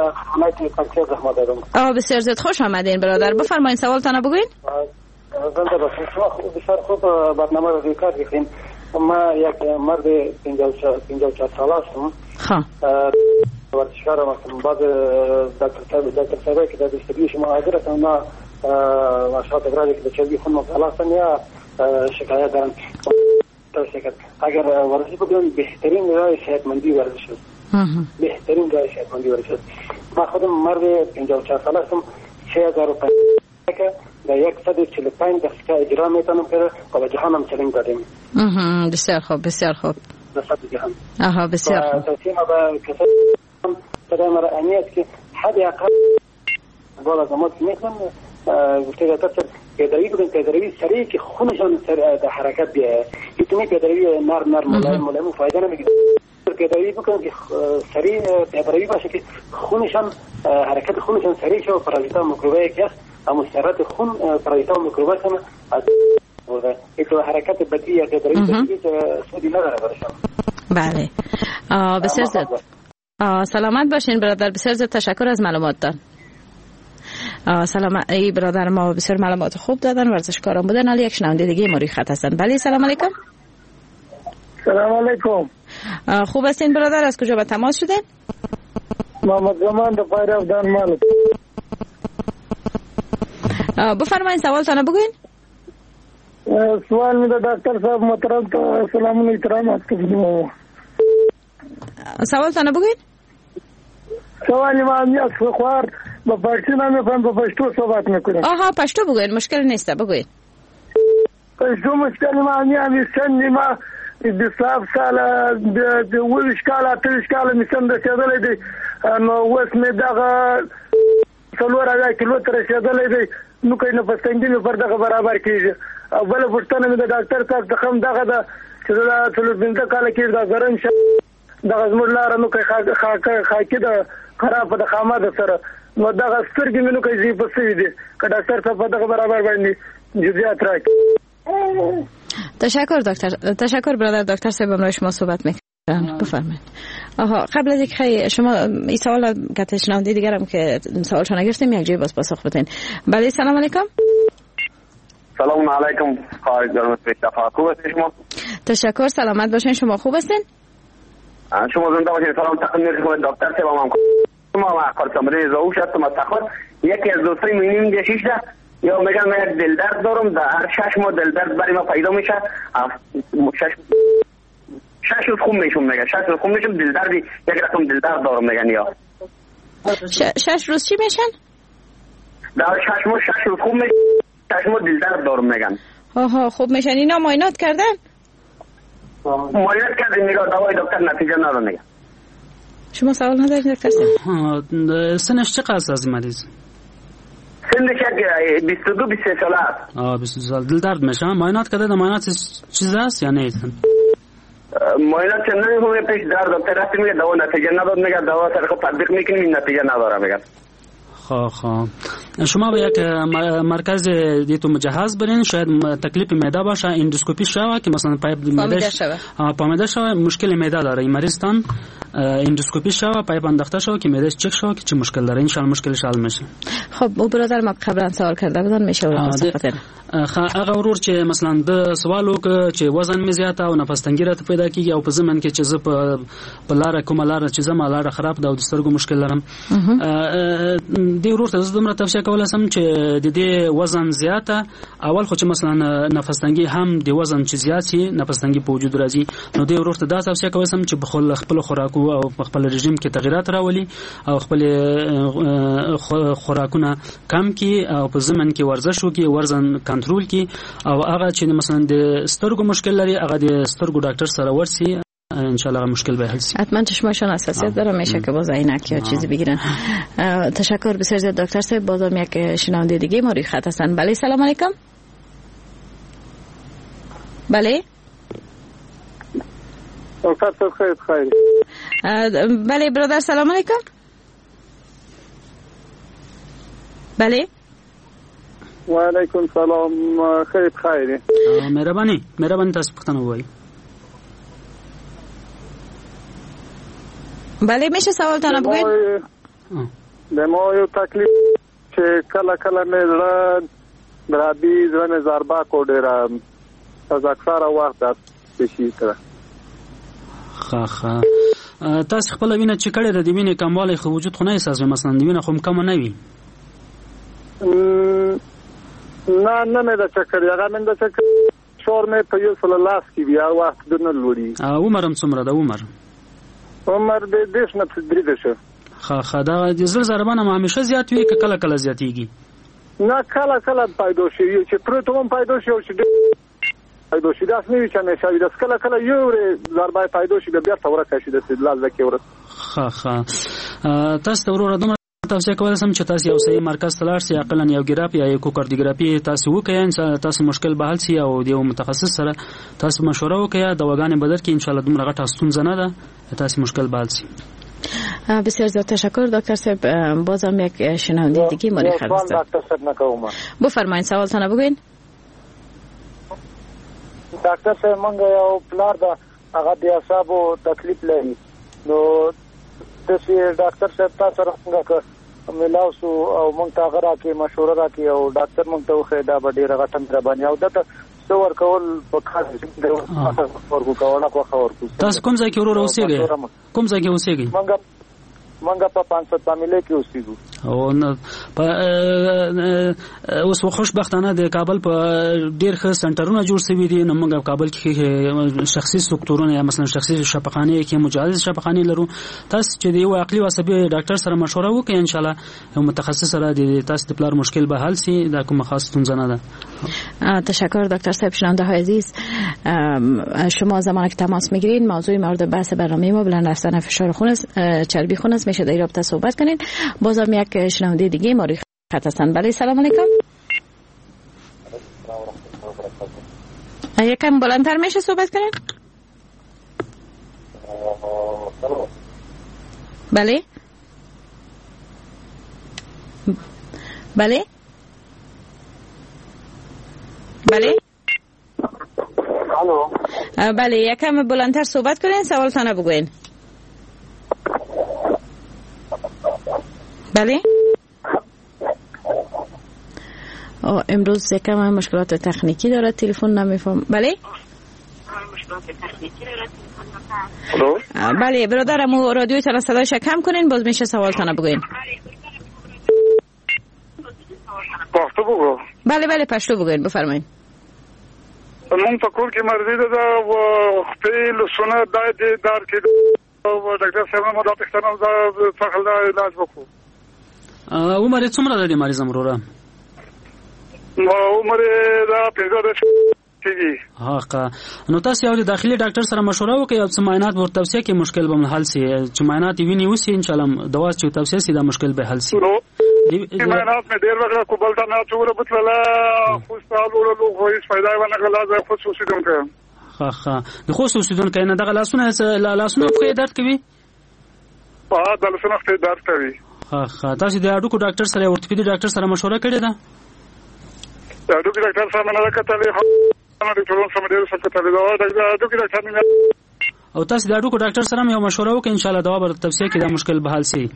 آه بسیار زیاد خوش آمدین برادر، بفرمایین سوالتان بگوین. زنده باشین. شما بسیار خوب برنامه رو ذکر کردین. ما یک مرد پنجاه و چهار ساله هستم. ها ورزشکارم هستم. بعد دکتر دکتر صاحب که در استودیو شما حاضر هستم، ما مشاهد ابراز که چربی خون مبتلا هستم یا شکایت دارم. اگر ورزش بکنم بهترین راه صحتمندی ورزش است. بهترین راه صحتمندی ورزش است. ما خودم مرد پنجاه و چهار ساله هستم. سه هزار و پنجصد در صد و چهل و پنج دقیقه اجرا میتونم که با جهانم چلنج دادیم. بسیار خوب بسیار خوب. نسبت جهان. آها بسیار خوب. توصیه ما به کسانی صدای مرا اهمیت که حد اقل بالا زمان که میکنم گفته دکتر پیاده‌روی بکنید، پیاده‌روی سریع که خونشان در حرکت بیاید. میتونه پیاده‌روی نرم نرم ملایم ملایم فایده نمیگیره. پیاده‌روی بکنید که سریع پیاده‌روی باشه که خونشان حرکت خونشان سریع شه و پارازیتا میکروبی که است اما سرعت خون پارازیتا میکروبی هم از بوده. این حرکت بدی یا پیاده‌روی بدی سودی نداره برشان. بله بسیار زیاد سلامت باشین برادر، بسیار زیاد تشکر از معلوماتتان. سلام ای برادر ما بسیار معلومات خوب دادن، ورزشکاران بودن. حالا یک شنونده دیگه ما روی خط هستن. بله سلام علیکم. سلام علیکم. خوب هستین برادر، از کجا به تماس شدین؟ محمد زمان د پایرف دانمال. بفرمایید سوالتان بگوین. سوال می ده دکتر صاحب محترم ته سلام احترام تقدیم. سوالتان بگوین. سوال ما میاد خوار با پارسی نامه فهم با پشتو صحبت میکنم. آها پشتو بگوین، مشکل نیست بگوین. پشتو مشکل ما میاد سن ما بیست سال د ولش کاله تلش کاله میسم د سیدلې دی نو وس مې دغه څلور اویا کیلومتر رسیدلې دی نو کله په څنګه پر دغه برابر کیږي او بل پښتنه مې د ډاکټر صاحب د خم دغه د چې دا څلور بنده کاله کې دا ګرم شه دغه زموږ لار نو کوي خاکه خاکه د خراب د خامه د سره نو دغه سترګې مې نو کوي زی په سوي دي که ډاکټر صاحب دغه برابر باندې جزئیات راکړي. تشکر دکتر، تشکر برادر. دکتر صاحب امروز شما صحبت میکنن. بفرمایید. آها قبل از اینکه شما این سوال که تشنونده دیگرم که سوالشون نگرفتیم یک جای باز پاسخ بدین. بله سلام علیکم. سلام علیکم. خواهش دارم اتفاق خوب هستین شما؟ تشکر سلامت باشین. شما خوب هستین؟ شما زنده باشین. سلام تقدیم میکنم دکتر صاحب. ما ما کار تمرین زوج هستم استخوان یکی از دوستای مینیم جشیش ده یا میگن من دل درد دارم، در هر شش ماه دل درد برای ما پیدا میشه، شش شش روز خوب میشم، میگن شش روز خوب میشم، دل درد یک رقم دل درد دارم میگن. یا شش روز چی میشن؟ در شش ماه شش روز خوب میشم، شش ماه دل درد دارم میگن. آها خوب میشن. اینا معاینات کردن؟ معاینات کردن، میگه دوای دکتر نتیجه نداره میگه. شما سوال ندارید دکتر صاحب؟ سنش چقدر است از مریض؟ سنش بیست و دو بیست و سه ساله است. آه بیست و دو سال. دل درد میشه؟ معاینات کرده؟ معاینات چیز است یا نه؟ معاینات چه نمی‌کنه، پیش در دکتر رفت میگه دوا نتیجه نداد، میگه دوا سرخ تطبیق میکنیم این نتیجه نداره میگه. خب خب شما به یک مرکز دیتو مجهز برین، شاید تکلیف معده باشه، اندوسکوپی شوه که مثلا پایپ معده شوه، پامیده شوه مشکل معده داره این مریضتان، اندوسکوپی شوه پایپ انداخته شوه که معدهش چک شوه که چه مشکل داره، ان شاء الله مشکلش حل میشه. خب او برادر ما قبلا سوال کرده بودن، میشه واسه هغه ورور چې مثلا د سوال وکړه چې وزن مې زیاته او نفس تنګي راته پیدا کیږي او په زمن کې چې زه په لاره کومه لاره چې زما لاره خراب ده او د سترګو مشکل لرم، دې ورور ته زه دومره توصیه کولی سم چې د دې وزن زیاته اول خو چې مثلا نفس تنګي هم د وزن چې زیات شي نفس تنګي په وجود راځي، نو دې ورور ته دا توصیه کولی سم چې بخل خپل خوراکو او خپل رژیم کې تغیرات راولي او خپل خوراکونه کم کی او په زمن کې ورزش وکړي، وزن کنټرول کی او هغه چې مثلا د سترګو مشکل لري هغه د سترګو ډاکټر سره ورسی، ان شاء الله مشکل به حل شي. حتما چشمشون حساسیت داره، میشه که باز عینک یا چیزی بگیرن. تشکر بسیار زیاد دکتر صاحب. بازم یک شنونده دیگه ما روی خط هستن. بله سلام علیکم. بله دکتر خیر خیر. بله برادر سلام علیکم. بله و علیکم سلام. خیر خیره. مهربانی مهربانی تاسو پختنه وای. بله میشه سوال تانه بگوید؟ د ما یو تکلیف چې کله کله مې زړه درابي ځوانه ضربه کو ډیره از اکثر وخت د شي کړه. خا خا تاسو خپل وینه چې کړه د وینې کموالی خو وجود خو نه احساس مثلا د وینې خو کم نه وي؟ نه نه مې د چکر هغه من د چکر شور مې په یو سل لاس کې بیا وخت دنه لوري. عمرم څومره ده؟ عمر عمر د دیش نه تدریده شه. خا خا دا د زړه ضربانه ما همیشه زیات وي که کله کله زیاتېږي؟ نه کله کله پیدا شي چې پروتون پیدا شي او چې پیدا شي داس نه وي چې همیشه وي، داس کله کله یو ضربه پیدا شي بیا ثوره کشي د استدلال لکه ورس. خا خا تاسو ته ورور دومره تاسو کولای سم چې تاسو یو صحیح مرکز تلار سي عقلا یو ګراف یا یو کوکاردیوګرافي تاسو وکړئ، تاسو مشکل به حل سي او د یو متخصص سره تاسو مشوره وکړئ، دواګانې بدل کړئ، ان شاء الله دومره غټه ستونزه نه ده، تاسو مشکل به حل سي. بسیار زیاد تشکر دکتر صاحب. بازم یک شنونده دیگه ما خرید است. دکتر صاحب نکوم. بفرمایید سوالتون بگوین. دکتر صاحب منګه یو پلار دا هغه د اعصابو تکلیف لري، نو تاسو ډاکټر صاحب تاسو راڅنګه ملاو سو او مونږ ته غره کې مشوره راکې او ډاکټر مونږ ته وخی دا به ډېره غټه مهرباني او دته څو ورکول په خاص ورکو کوله خو ورکو. تاسو کوم ځای کې ورور اوسېږئ؟ کوم ځای کې اوسېږئ؟ مونږ مونږ په پانسد فامیلې کې اوسېږو. او نه په اوس خوشبختانه د کابل په ډېر ښه سنټرونه جوړ شوي دي، نو موږ په کابل کې شخصي سکتورونه یا مثلا شخصي شفاخانې کې مجهز شفاخانې لرو. تاسو چې د یو عقلي واسبي ډاکټر سره مشوره وکړئ، ان شاء الله یو متخصص سره د تاسو د پلار مشکل به حل شي، دا کومه خاص ستونزه نه ده. تشکر دکتر صاحب. شنونده های عزیز، شما زمانی که تماس میگیرین موضوع مورد بحث برنامه ما بلند رفتن فشار خون است، چربی خون است، میشه در این رابطه صحبت کنین. بازم یک شنونده دیگه ما روی خط هستن. بله سلام علیکم. یکم بلندتر میشه صحبت کنین؟ بله بله بله الو بله یکم بلندتر صحبت کنین، سوالتون بگوین. بله امروز یکم مشکلات تکنیکی داره، تلفن نمیفهم. بله بله برادرم رادیوی تان صدایش کم کنین، باز میشه سوالتان بگوین. پاختو بگو. بله بله پښتو بگوین بفرمایید. مونږ په کور کې مرضی ده او خپل سونه دای دې دار کې او ډاکټر صاحب مو دا پښتنه دا څخه دا علاج وکړو. عمر څومره ده د مریض امروره؟ عمر دا پنځه کېږي. ها نو تاسو یو د داخلي ډاکټر سره مشوره وکړئ او څه معاینات ورته توصیه کې مشکل به حل شي. چې معاینات ویني وسی ان شاء الله دوا چې توصیه سي دا مشکل به حل شي. معاینات مې ډیر وکړه کو بلته نه څوره بتله خو ستاسو له هیڅ فائدہ ونه غلا زه خو سوسیدم کوم. ها ها د خو سوسیدون کینه دغه لاسونه لاسونه په درد کوي. ها د لاسونه په درد کوي. ها ها تاسو د اډوکو ډاکټر سره ورتپیدي ډاکټر سره مشوره کړې ده؟ د اډوکو ډاکټر سره نه کتلې او تاسو د اډوکو ډاکټر سره یو مشوره وکړئ ان شاء الله دوا به توصیه کې دا مشکل به حل شي.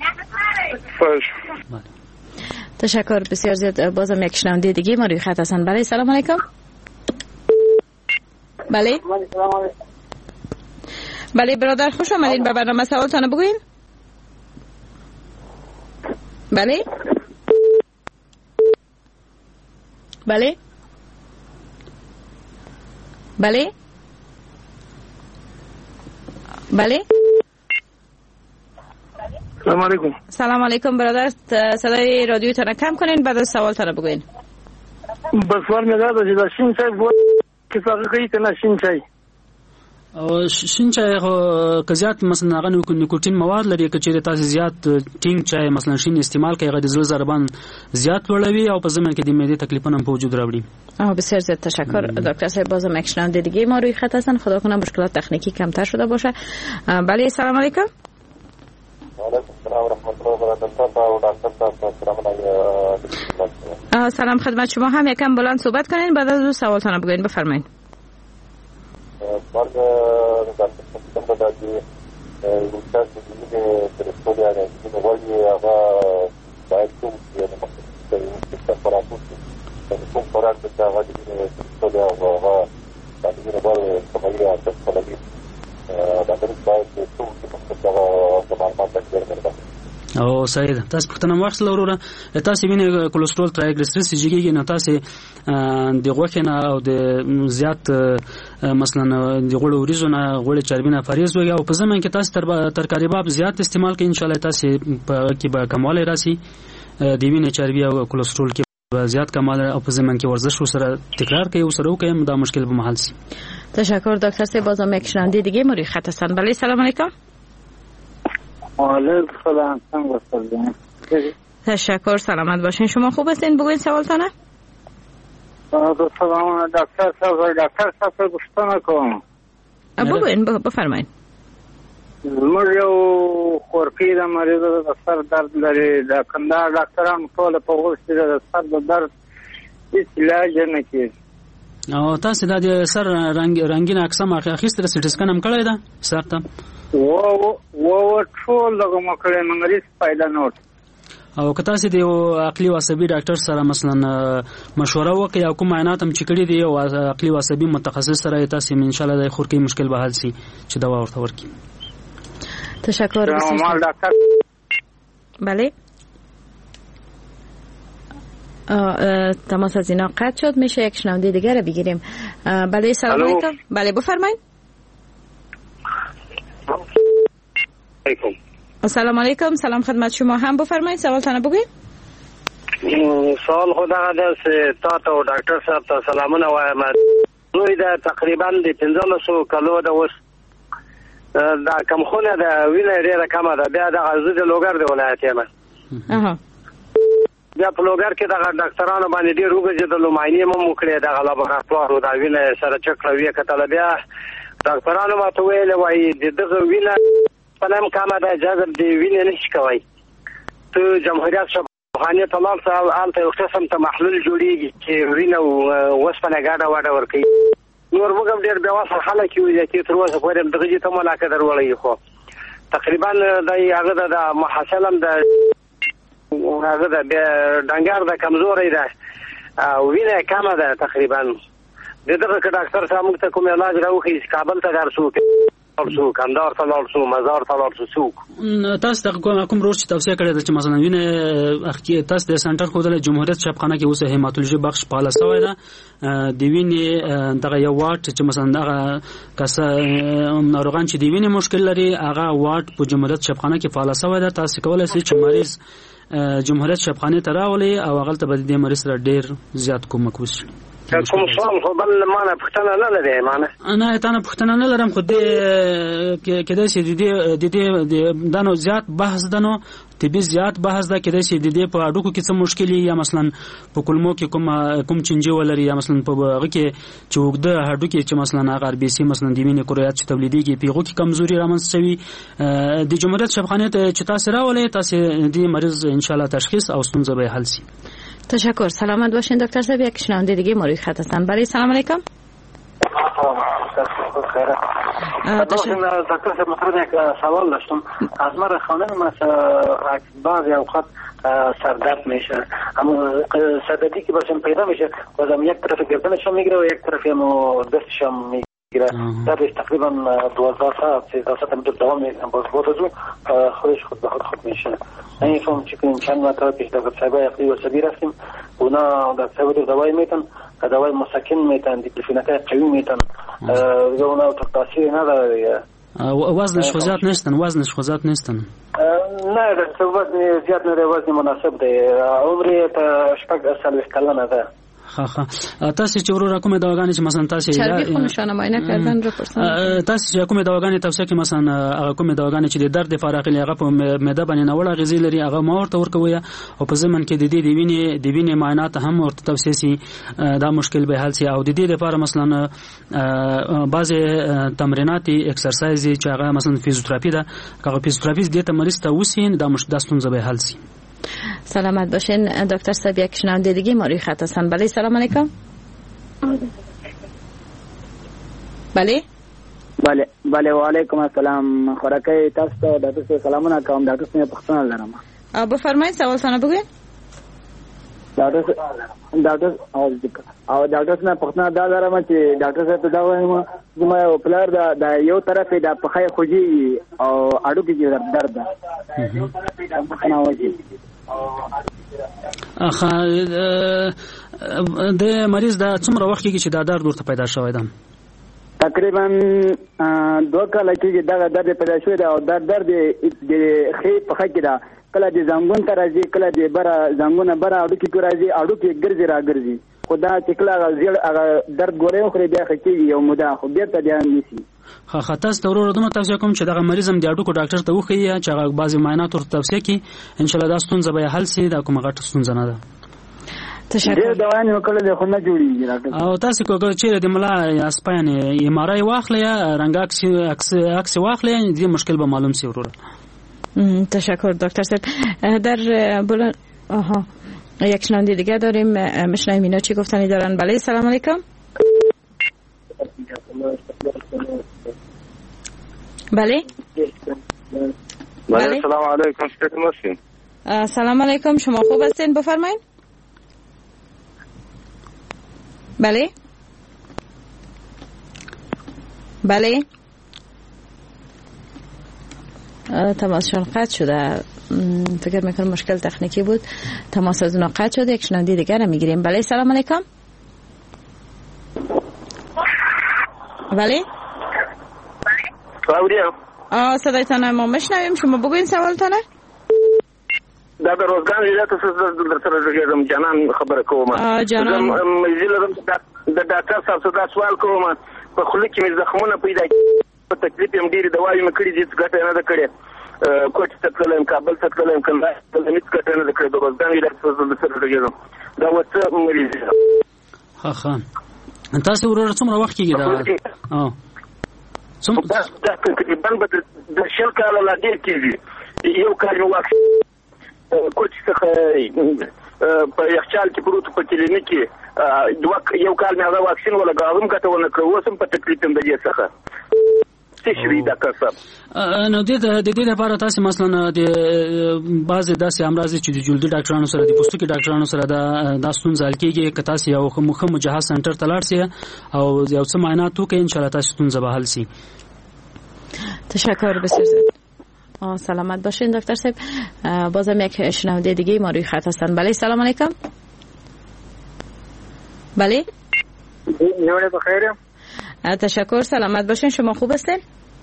تشکر بسیار زیاد. بازم یک شنونده دیگه ما روی خط هستن. بله سلام علیکم. بله بله برادر خوش آمدین به برنامه. سوالتان بگوین. بله بله بله بله سلام علیکم. سلام علیکم برادر. صدای رادیو تان کم کنین بعد از سوال تان بگوین. بس سوال میگه دا شین چای بود که فقط کوي کنه شین چای او شین چای که زیات مثلا هغه نیکوتین مواد لري که چیرې تاسو زیات ټینګ چای مثلا شین استعمال کوي هغه د زړه ضربان زیات لوړوي او په زمین کې د معدې تکلیفونه په وجود راوړي. آه بسیار زیاد تشکر دکتر صاحب. بازم یک شنونده دیگه ما روی خط هستن. خدا کنه مشکلات تکنیکی کمتر شده باشه. بله سلام علیکم. سلام خدمت شما. هم یکم بلند صحبت کنین بعد از اون سوالتون بگوین بفرمایید. سوال دکتر صاحب روستا د پرستولیا د نوولي هغه باید څو د مختلفو خبراتو کوم قرار ته هغه د پرستولیا هغه د دې لپاره کومه تاسو لګي دا د باید څو د معلومات درکړم. او سید تاسو پښتنه واخله وروره تاسو وینې کولېسترول ترایګلیسریډ سیږي نه تاسو د غوښنه او د زیات مثلا د غوړو وریزونه غوړې چربینه فریز وي او په زمين کې تاسو تر ترکاري باب زیات استعمال کوئ ان شاء الله تاسو په کې به کمال راسي د وینې چربي او کولېسترول کې به زیات کمال او په زمين کې ورزش سره تکرار کوي او سره وکړي دا مشکل به محل شي. تشکر دکتر صاحب. بازم یک شنونده دیگه ما روی خط هستن. بله سلام علیکم. علیکم سلام. څنګه هستید؟ تشکر سلامت باشین. شما خوب هستین؟ بگوین سوالتانه. سلام دکتر صاحب. دکتر صاحب پوښتنه کوم. بگوین بفرمایید. موږ یو خورپی د مریض د سر درد لري د کندهار ډاکټرانو ټول په وخت د سر د درد هیڅ علاج نه کوي. او تاسو د سر رنگ رنگین اقسام اخیستل سټ سکن هم کړی دا سر ته و و ټول دغه مکړې مریض پیدا نه او که تاسو د عقلي او عصبي ډاکټر سره مثلا مشوره وکړئ او کوم معاینات هم چې کړی دی او عقلي او عصبي متخصص سره تاسو ان شاء الله د خورکي مشکل به حل شي چې دوا ورته ورکړي. تشکر. بله تماس از اینا قطع شد. میشه یک شنونده دیگر رو بگیریم. بله سلام علیکم. بله بفرمایید. علیکم. سلام علیکم. سلام خدمت شما. هم بفرمایید سوالتان بگویید. سوال خدا دې تا ته ډاکټر صاحب ته سلامونه وایم. دوی د تقریبا د پنځلسو کلو د وس دا کم خونه د وینې ډیره کمه ده. بیا د غزو د لوګر د ولایت یم. اها بیا په لوګر کې د ډاکټرانو باندې ډیر وګړي د لوماینې مو وکړي د لابراتوار د وینې سره چک لوي کتل. بیا ډاکټرانو ماته ویل وایي د دغه وینې پنام کمه ده اجازه د وینې نشي کوي. ته جمهوریت شبخانه طلال صاحب الته یو قسم ته محلول جوړیږي چې وینې وسپنه ګاډه واډه ورکي. نور وګم ډیر بیا واسه خلک یو چې تر اوسه پورې دغه ته ملاقات درولې خو تقریبا د هغه د محصلم د هغه د ډنګار د کمزوري ده او وینه کمه ده تقریبا. دغه ډاکټر صاحب موږ ته کوم علاج راوخی کابل ته درسو ورسو کندهار ته لاړ شو مزار ته لاړ شو څوک تاسو د کوم روش توصیه کړې ده چې مثلا وینه اخی تاسو د سنټر خو د جمهوریت شفاخانه کې اوس هیماتولوژي بخش پاله سوی ده د وینې دغه یو واټ چې مثلا دغه کس ناروغان چې د وینې مشکل لري هغه واټ په جمهوریت شفاخانه کې پاله سوی ده تاسو کولای شئ چې مریض جمهوریت شفاخانه ته راولي او هغه ته به د مریض سره ډیر زیات کومک وشي کوم سوال خو بل مانه پښتنه نه لري مانه انا ته نه پښتنه نه لرم خو دې کېدای شي د دې د دانو زیات بحث دنو طبي زیات بحث دا کېدای شي د دې په اډوکو کې څه مشکلې یا مثلا په کولمو کې کوم کوم چنجي ولري یا مثلا په هغه کې چې وګړه هډو کې چې مثلا هغه بي سي مثلا د وینې کرویات چې تولیديږي پیغو کې کمزوري رامنځته شوی د جمهوریت شفاخانه ته چې تاسو راولې تاسو د مریض ان شاء الله تشخیص او ستونزه به حل شي. تشکر. سلامت باشین دکتر صاحب. یک شنونده دیگه ما روی خط هستن. بله سلام علیکم. دکتر صاحب مثلا یک سوال داشتم از مرا خانم مثلا بعضی اوقات سردرد میشه اما سردردی که باشم پیدا میشه بازم یک طرف گردنشم میگیره و یک طرف هم دستشم میگیره درش تقریبا دوازده ساعت سیزده ساعت مدت دوام میکنه باز بعد از اون خودش خود به خود خود میشه. نمیفهم چی کنیم. چند مرتبه پیش دکتر صاحب عقلی و سبی رفتیم اونا دکتر صاحب دوای میتن دوای مسکن میتن دیکلفیناکای قوی میتن دیگه اونا تاثیر نداره. وزنش خو زیاد نیستن وزنش خو زیاد نیستن نه دکتر وزن زیاد نه وزن مناسب دی عمر تا شپږ سال کلنه ده. ها ها تاسو چې ورو کومه دواګانې چې مثلا تاسو چربي خو نشانه معاینه کردن رو پرسان تاسو چې کومه دواګانې توصیه کې مثلا هغه کومه دواګانې چې د درد فراقي هغه په معده باندې نه وړه غذا لري هغه ما ورته ورکوي او په ځمن کې د دې د وینې د وینې معاینات هم ورته توصیه سي دا مشکل به حل سي او د دې لپاره مثلا بعض تمرینات ایکسرسایز چې هغه مثلا فیزیوتراپی ده هغه فیزیوتراپی دې ته مریض ته وسین دا مشکل دستون به حل سي. سلامت باشین دکتر صاحب. یک شنونده دیگه ما روی خط هستن. بله سلام علیکم. بله بله بله و علیکم السلام. خوراکای تاسو ته د تاسو سلامونه کوم. د تاسو په پښتنه لرم. بفرمایئ سوال څنګه بګئ. ډاکټر ډاکټر او ډاکټر نه پښتنه دا لرم چې ډاکټر صاحب ته دا وایم چې ما یو پلار دا یو طرف د پخې خوږي او اډو کې درد ده. یو طرف د پخې وږي اخا د مریض دا څومره وخت کې چې دا درد ورته پیدا شوی ده؟ تقریبا دوه کال کې دا درد پیدا شوی ده او دا درد د خې په خې کې ده. کله د زنګون ته راځي کله د بره زنګونه بره اډو کې راځي اډو کې ګرځي را ګرځي خدا چې کله غزل درد ګورې خو بیا خکېږي یو مده خو بیا ته ځان نیسي. خا خاطر تورو دونه توصیه کوم چې دغه مریض هم د اډو کو ډاکټر ته وخی چې هغه بعضی معاینات ورته توصیه کوي ان شاء الله دا ستونزه به حل شي. دا کومه غټه ستونزه نه ده. تشکر. دا دوانه وکړه خو نه جوړیږي. او تاسو کوګه چې د ملا اسپاین ام ار آی واخلې رنګ عکس عکس واخلې دې مشکل به معلوم شي وروره. تشکر دکتر صاحب. در بلند آها یک شنونده دیگه داریم. میشنویم اینا چی گفتنی دارن. بله سلام علیکم. بله بله سلام علیکم. سلام علیکم. شما خوب هستین بفرمایید. بله بله تماسشون قطع شده. فکر میکنم مشکل تکنیکی بود. تماس از اونا قطع شده. یک شنونده دیگر رو میگیریم. بله سلام علیکم. بله آه صدایتان ما میشنویم. شما بگوین سوالتانه. دا د روزګان ویلات څه در سره راغلم جنان خبره کوم. اه جنان مزیل د ډاکټر صاحب څخه دا سوال کوم په خله کې مې زخمونه پیدا په تکلیف هم ډیره دوايي مې کړې دي څه نه ده کړې کوټ ته تلم کابل ته تلم کنده ته هیڅ څه نه ده کړې د روزګان ویلات څه در سره راغلم دا وڅ مریض. ها ها تاسو ورور څومره وخت کېږي دا؟ اه څومره دا تقریبا د شل کال لا ډیر کېږي. یو کال یو وخت کوټ څخه په یخچال کې پروت په کلینیک کې دوه یو کال مې هغه واکسین ولګاوم کته ونه کړو اوس هم په تکلیف هم دی څخه څه شوی دا کسب. نو د دې د لپاره تاسو مثلا د بعض داسې امراض چې د جلدي ډاکټرانو سره د پوستکي ډاکټرانو سره دا د ستونزې حل کېږي که تاسو یو مخه مجهز سنټر ته لاړ شئ او یو څه معاینات وکړئ ان شاء الله تاسو ستونزه به حل شي. تشکر بسیار زیاد. سلامت باشین دکتر صاحب. بازم یک شنونده دیگه ما روی خط هستن. بله سلام علیکم. بله جوړه بخیر. تشکر سلامت باشین. شما خوب هستین؟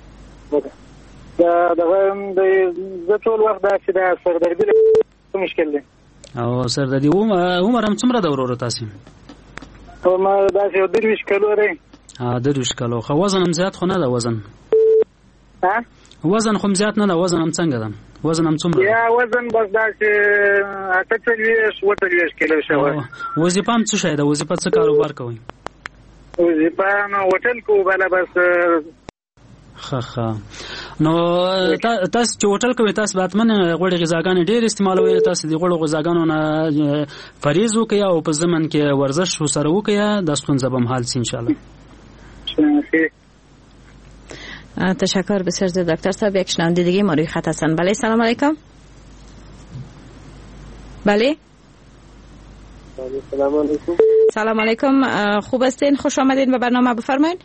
دا دغه د ټول وخت دا چې د سردردي مشکل دی. او سردردي و عمرم څومره د ورور تاسو؟ او ما دا چې درویش کلو دی. ا درویش کلو. خو وزن هم زیات خو نه ده وزن. ها؟ وزن خو زیات نه ده. وزن هم څنګه ده؟ وزن هم څومره؟ یا وزن بس دا چې اته څلويش و څلويش کیلو شوی. وظیفه هم څه شي ده؟ وظیفه څه کاروبار کوي؟ وظیفه نو هوټل کو بل بس خه خه نو تاسو چې هوټل کوي تاسو باتمن غوړي غذاګان ډېر استعمالوي. تاسو د غوړو غذاګانو نه فریض وکي او په زمن کې ورزش وسره وکي د ستونزه به حل شي ان شاء الله. تشکر بسیار زیاد دکتر صاحب. یک شنونده دیگه ما روی خط هستن. بله سلام علیکم. بله سلام علیکم. سلام علیکم. خوب هستین؟ خوش آمدین به برنامه. بفرمایید.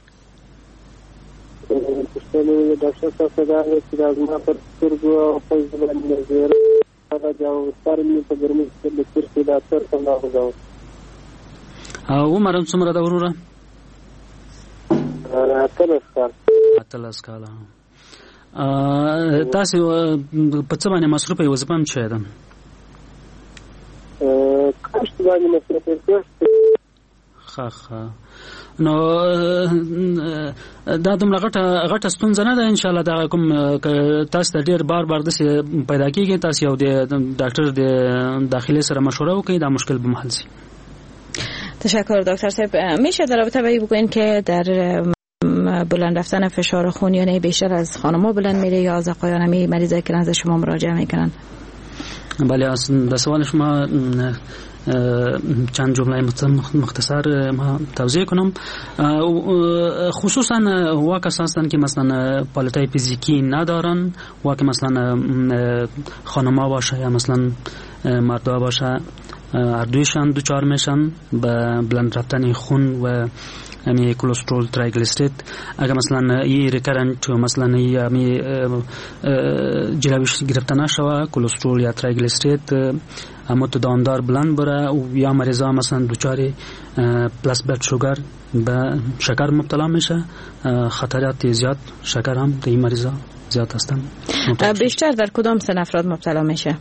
پښتنو دکتر صاحب څنګه چې د ما پر سترګو او په ځوانۍ زیر دا جو ستارمې په ګرمۍ کې د سترګو د اثر څنګه وځو. او عمرم څومره دا وروره؟ اتلس کال. اتلس کال. تاسو په څه باندې مصروف یې؟ وظیفه هم څه ده؟ کښت باندې مصروف یم. خه خه نو دا دومره غټه غټه ستونزه نه ده ان شاء الله. دا کوم تاسو ته ډیر بار بار د پیدا کیږي. تاسو یو د ډاکټر د داخلي سره مشوره وکړئ. دا مشکل به محل شي. تشکر دکتر صاحب. میشه در رابطه با این بگوین که در بلند رفتن فشار خون یعنی بیشتر از خانم‌ها بلند میره یا از آقایان همی مریضایی که از شما مراجعه میکنن؟ بله از سوال شما چند جمله مختصر ما توضیح کنم. خصوصا وا کسانی هستند که مثلا پالتای فیزیکی ندارن و که مثلا خانم‌ها باشه یا مثلا مردها باشه هر دویشان دوچار میشن به بلند رفتن خون و امی کلسترول ترایگلیسیرید. اگر مثلا ای ریکارنت مثلا ای امی جلویش گرفته نشوه کلسترول یا ترایگلیسیرید متداومدار بلند بره و یا مریضا مثلا دوچاری پلاس بلد شوگر به شکر مبتلا میشه. خطرات زیاد شکر هم در این مریضا زیاد هستن. بیشتر در کدام سن افراد مبتلا میشه؟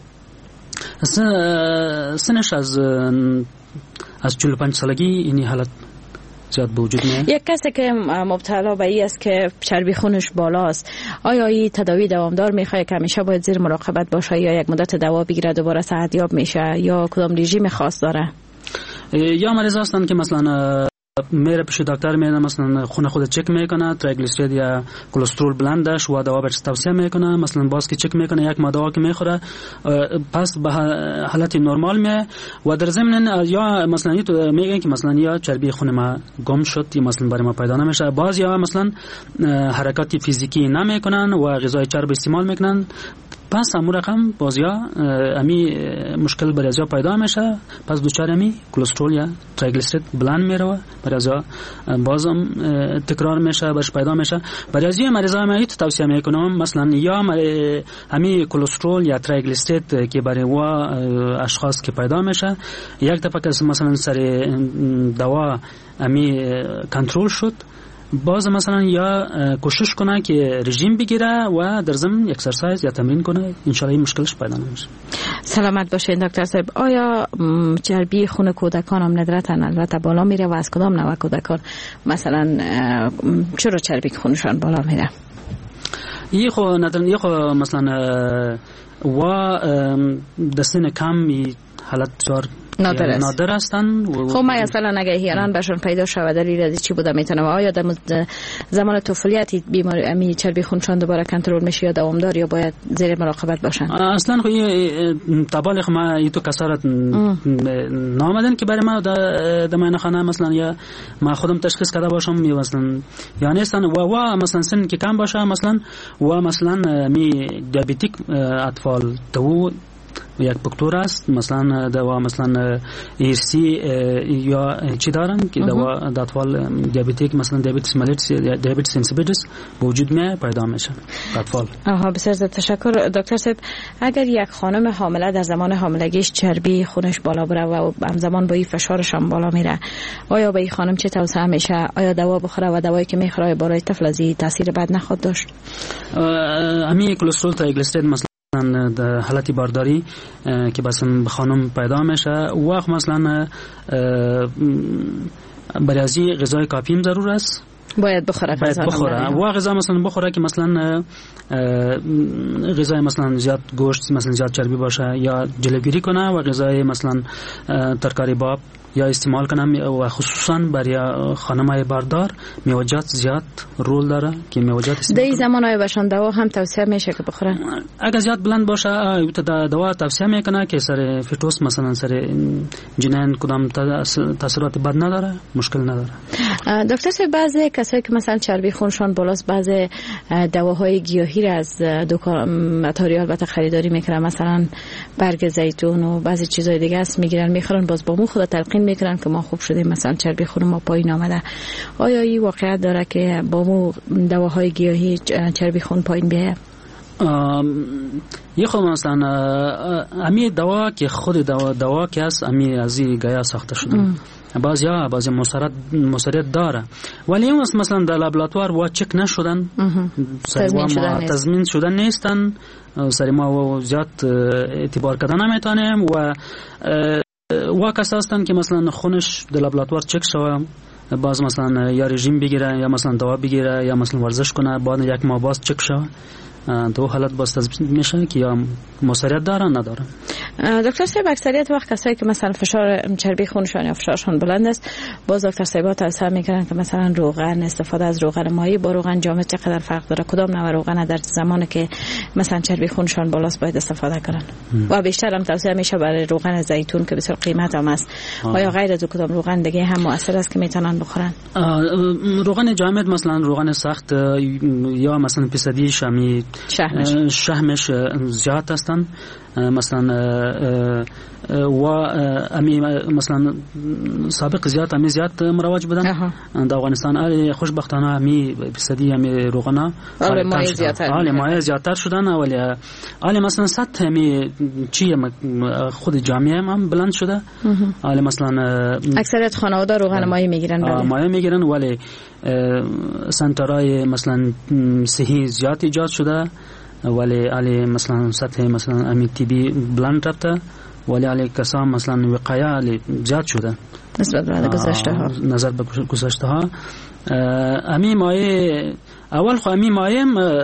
سنش از از چهل و پنج سالگی این حالت زیاد به وجود میاد. یک کسی که مبتلا به این است که چربی خونش بالاست آیا این تداوی دوامدار میخواد که همیشه باید زیر مراقبت باشه یا یک مدت دوا بگیره دوباره صحتیاب میشه یا کدام رژیم خاص داره؟ یا مریض هستن که مثلا میره پیش دکتر میره مثلا خون خود چک میکنه تریگلیسیرید یا کلسترول بلندش و دوا بهش توصیه میکنه مثلا باز که چک میکنه یک ما دوا که میخوره پس به حالت نرمال می و در ضمن یا مثلا میگن که مثلا یا چربی خون ما گم شد یا مثلا برای ما پیدا نمیشه. باز یا مثلا حرکات فیزیکی نمیکنن و غذای چرب استعمال میکنن پس همون رقم باز یا امی مشکل برای ازیا پیدا میشه. پس دوچار امی کلسترول یا تریگلیسیرید بلند میره برای ازیا بازم تکرار میشه برش پیدا میشه. برای ازیا مریضا ما ایت توصیه میکنم مثلا یا امی کلسترول یا تریگلیسیرید که برای و اشخاص که پیدا میشه یک دفعه که مثلا سر دوا امی کنترل شد باز مثلا یا کوشش کنه که رژیم بگیره و در ضمن اکسرسایز یا تمرین کنه ان شاء الله این مشکلش پیدا نمیشه. سلامت باشین دکتر صاحب. آیا چربی خون کودکان هم ندرتن البته بالا میره و از کدام نوع کودکان مثلا چرا چربی خونشان بالا میره؟ یه خو ندرن یه خو مثلا و دستین کم حالت چار نادر است. نادر هستن. خب ما مثلا اگه هیران بهشون پیدا شود دلیل از چی بوده میتونه؟ آیا در زمان طفولیت بیماری امی چربی خونشان دوباره کنترل میشه یا دوامدار یا باید زیر مراقبت باشن؟ اصلا خو تبالغ ما ایتو کسارت نامدن که برای ما در ماینخانه مثلا یا ما خودم تشخیص کرده باشم یا مثلا یا نیستن و و مثلا سن که کم باشه مثلا و مثلا می دیابتیک اطفال تو یک دکتر است، مثلا دوا مثلا ایرسی یا چی دارن که دوا اطفال دیابتیک مثلا دیابتیس ملیتس یا دیابتیس اینسیپیدس وجود می پیدا میشن اطفال. آها بسیار تشکر دکتر صاحب. اگر یک خانم حامله در زمان حاملگیش چربی خونش بالا بره و همزمان با این فشارش هم بالا میره، آیا به این خانم چه توصیه میشه؟ آیا دوا بخوره و دوایی که میخوره برای طفل از تاثیر بد نخواهد داشت؟ امی کلسترول تریگلیسیرید مثلا در حالتی بارداری که مثلا به خانم پیدا میشه وقت مثلا برای از غذای کافی ضرور است، باید بخوره باید بخوره و غذا مثلا بخوره که مثلا غذای مثلا زیاد گوشت مثلا زیاد چربی باشه یا جلوگیری کنه و غذای مثلا ترکاری باب یا استعمال کنه و خصوصا برای خانم‌های باردار میوه‌جات زیاد رول داره که میوه‌جات در این زمان های باشن دوا هم توصیه میشه که بخورن. اگر زیاد بلند باشه دوا توصیه میکنه که سر فیتوس مثلا سر جنین کدام تاثیرات بد نداره، مشکل نداره. دکتر صاحب بعضی کسایی که مثلا چربی خونشان بالاست بعضی دواهای گیاهی را از دکان متریال البته خریداری میکنن، مثلا برگ زیتون و بعضی چیزای دیگه است میگیرن میخورن، باز با مو خود تلقین میکنن که ما خوب شدیم مثلا چربی خون ما پایین آمده. آیا این واقعیت داره که با مو دواهای گیاهی چربی خون پایین بیاید؟ یه خود مثلا امی دوا که خود دوا دوا که است امی از این گیا ساخته شده، بعضی ها بعضی مصرات مصرات داره ولی اون مثلا در لابراتوار و چک نشدن، تضمین شدن نیستن، سری ما زیاد اعتبار کردن نمیتونیم و واقع هستن که مثلا خونش در لابراتوار چک شوه، باز مثلا یا رژیم بگیره یا مثلا دوا بگیره یا مثلا ورزش کنه، بعد یک ماه باز چک شوه، دو حالت باز تثبیت میشه که یا مصریت دارن ندارن. دکتر صاحب اکثریت وقت کسایی که مثلا فشار چربی خونشان یا فشارشان بلند است باز دکتر صاحب توصیه میکنن که مثلا روغن استفاده از روغن ماهی با روغن جامد چقدر فرق داره؟ کدام نوع روغن در زمانی که مثلا چربی خونشان بالاست باید استفاده کنن؟ و بیشتر هم توصیه میشه برای روغن زیتون که بسیار قیمت هم است. آیا غیر از کدام روغن دیگه هم مؤثر است که میتونن بخورن؟ روغن جامد مثلا روغن سخت یا مثلا پیسدی شمی شحمش شحمش زیاد هستن، مثلا و امی مثلا سابق زیاد امی زیاد مروج بودن در افغانستان، آلی خوشبختانه امی پیسدی امی روغنا آلی مایه زیادتر آلی مایه زیادتر شدن، ولی آلی مثلا سطح امی چی خود جامعه هم بلند شده، آلی مثلا اکثریت خانواده روغن مایه میگیرن مایه میگیرن ولی سنترهای مثلا صحی زیاد ایجاد شده ولی علی مثلا سطح مثلا امی تی بی بلند رفته ولی علی کسان مثلا وقایه علی زیاد شده نسبت به گذشته ها نظر به گذشته ها. امی مایه اول خو امی مایه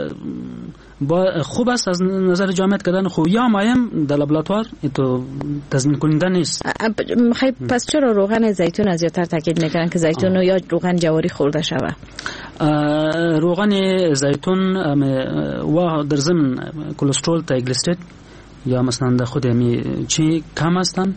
با خوب است از نظر جامعیت کردن خوب یا مایم در لابراتوار تو تضمین کننده نیست. خیلی پس چرا روغن زیتون از زیادتر تاکید میکنن که زیتون یا روغن جواری خورده شوه؟ روغن زیتون و در ضمن کلسترول تریگلیسیرید یا مثلا در خود می چی کم هستن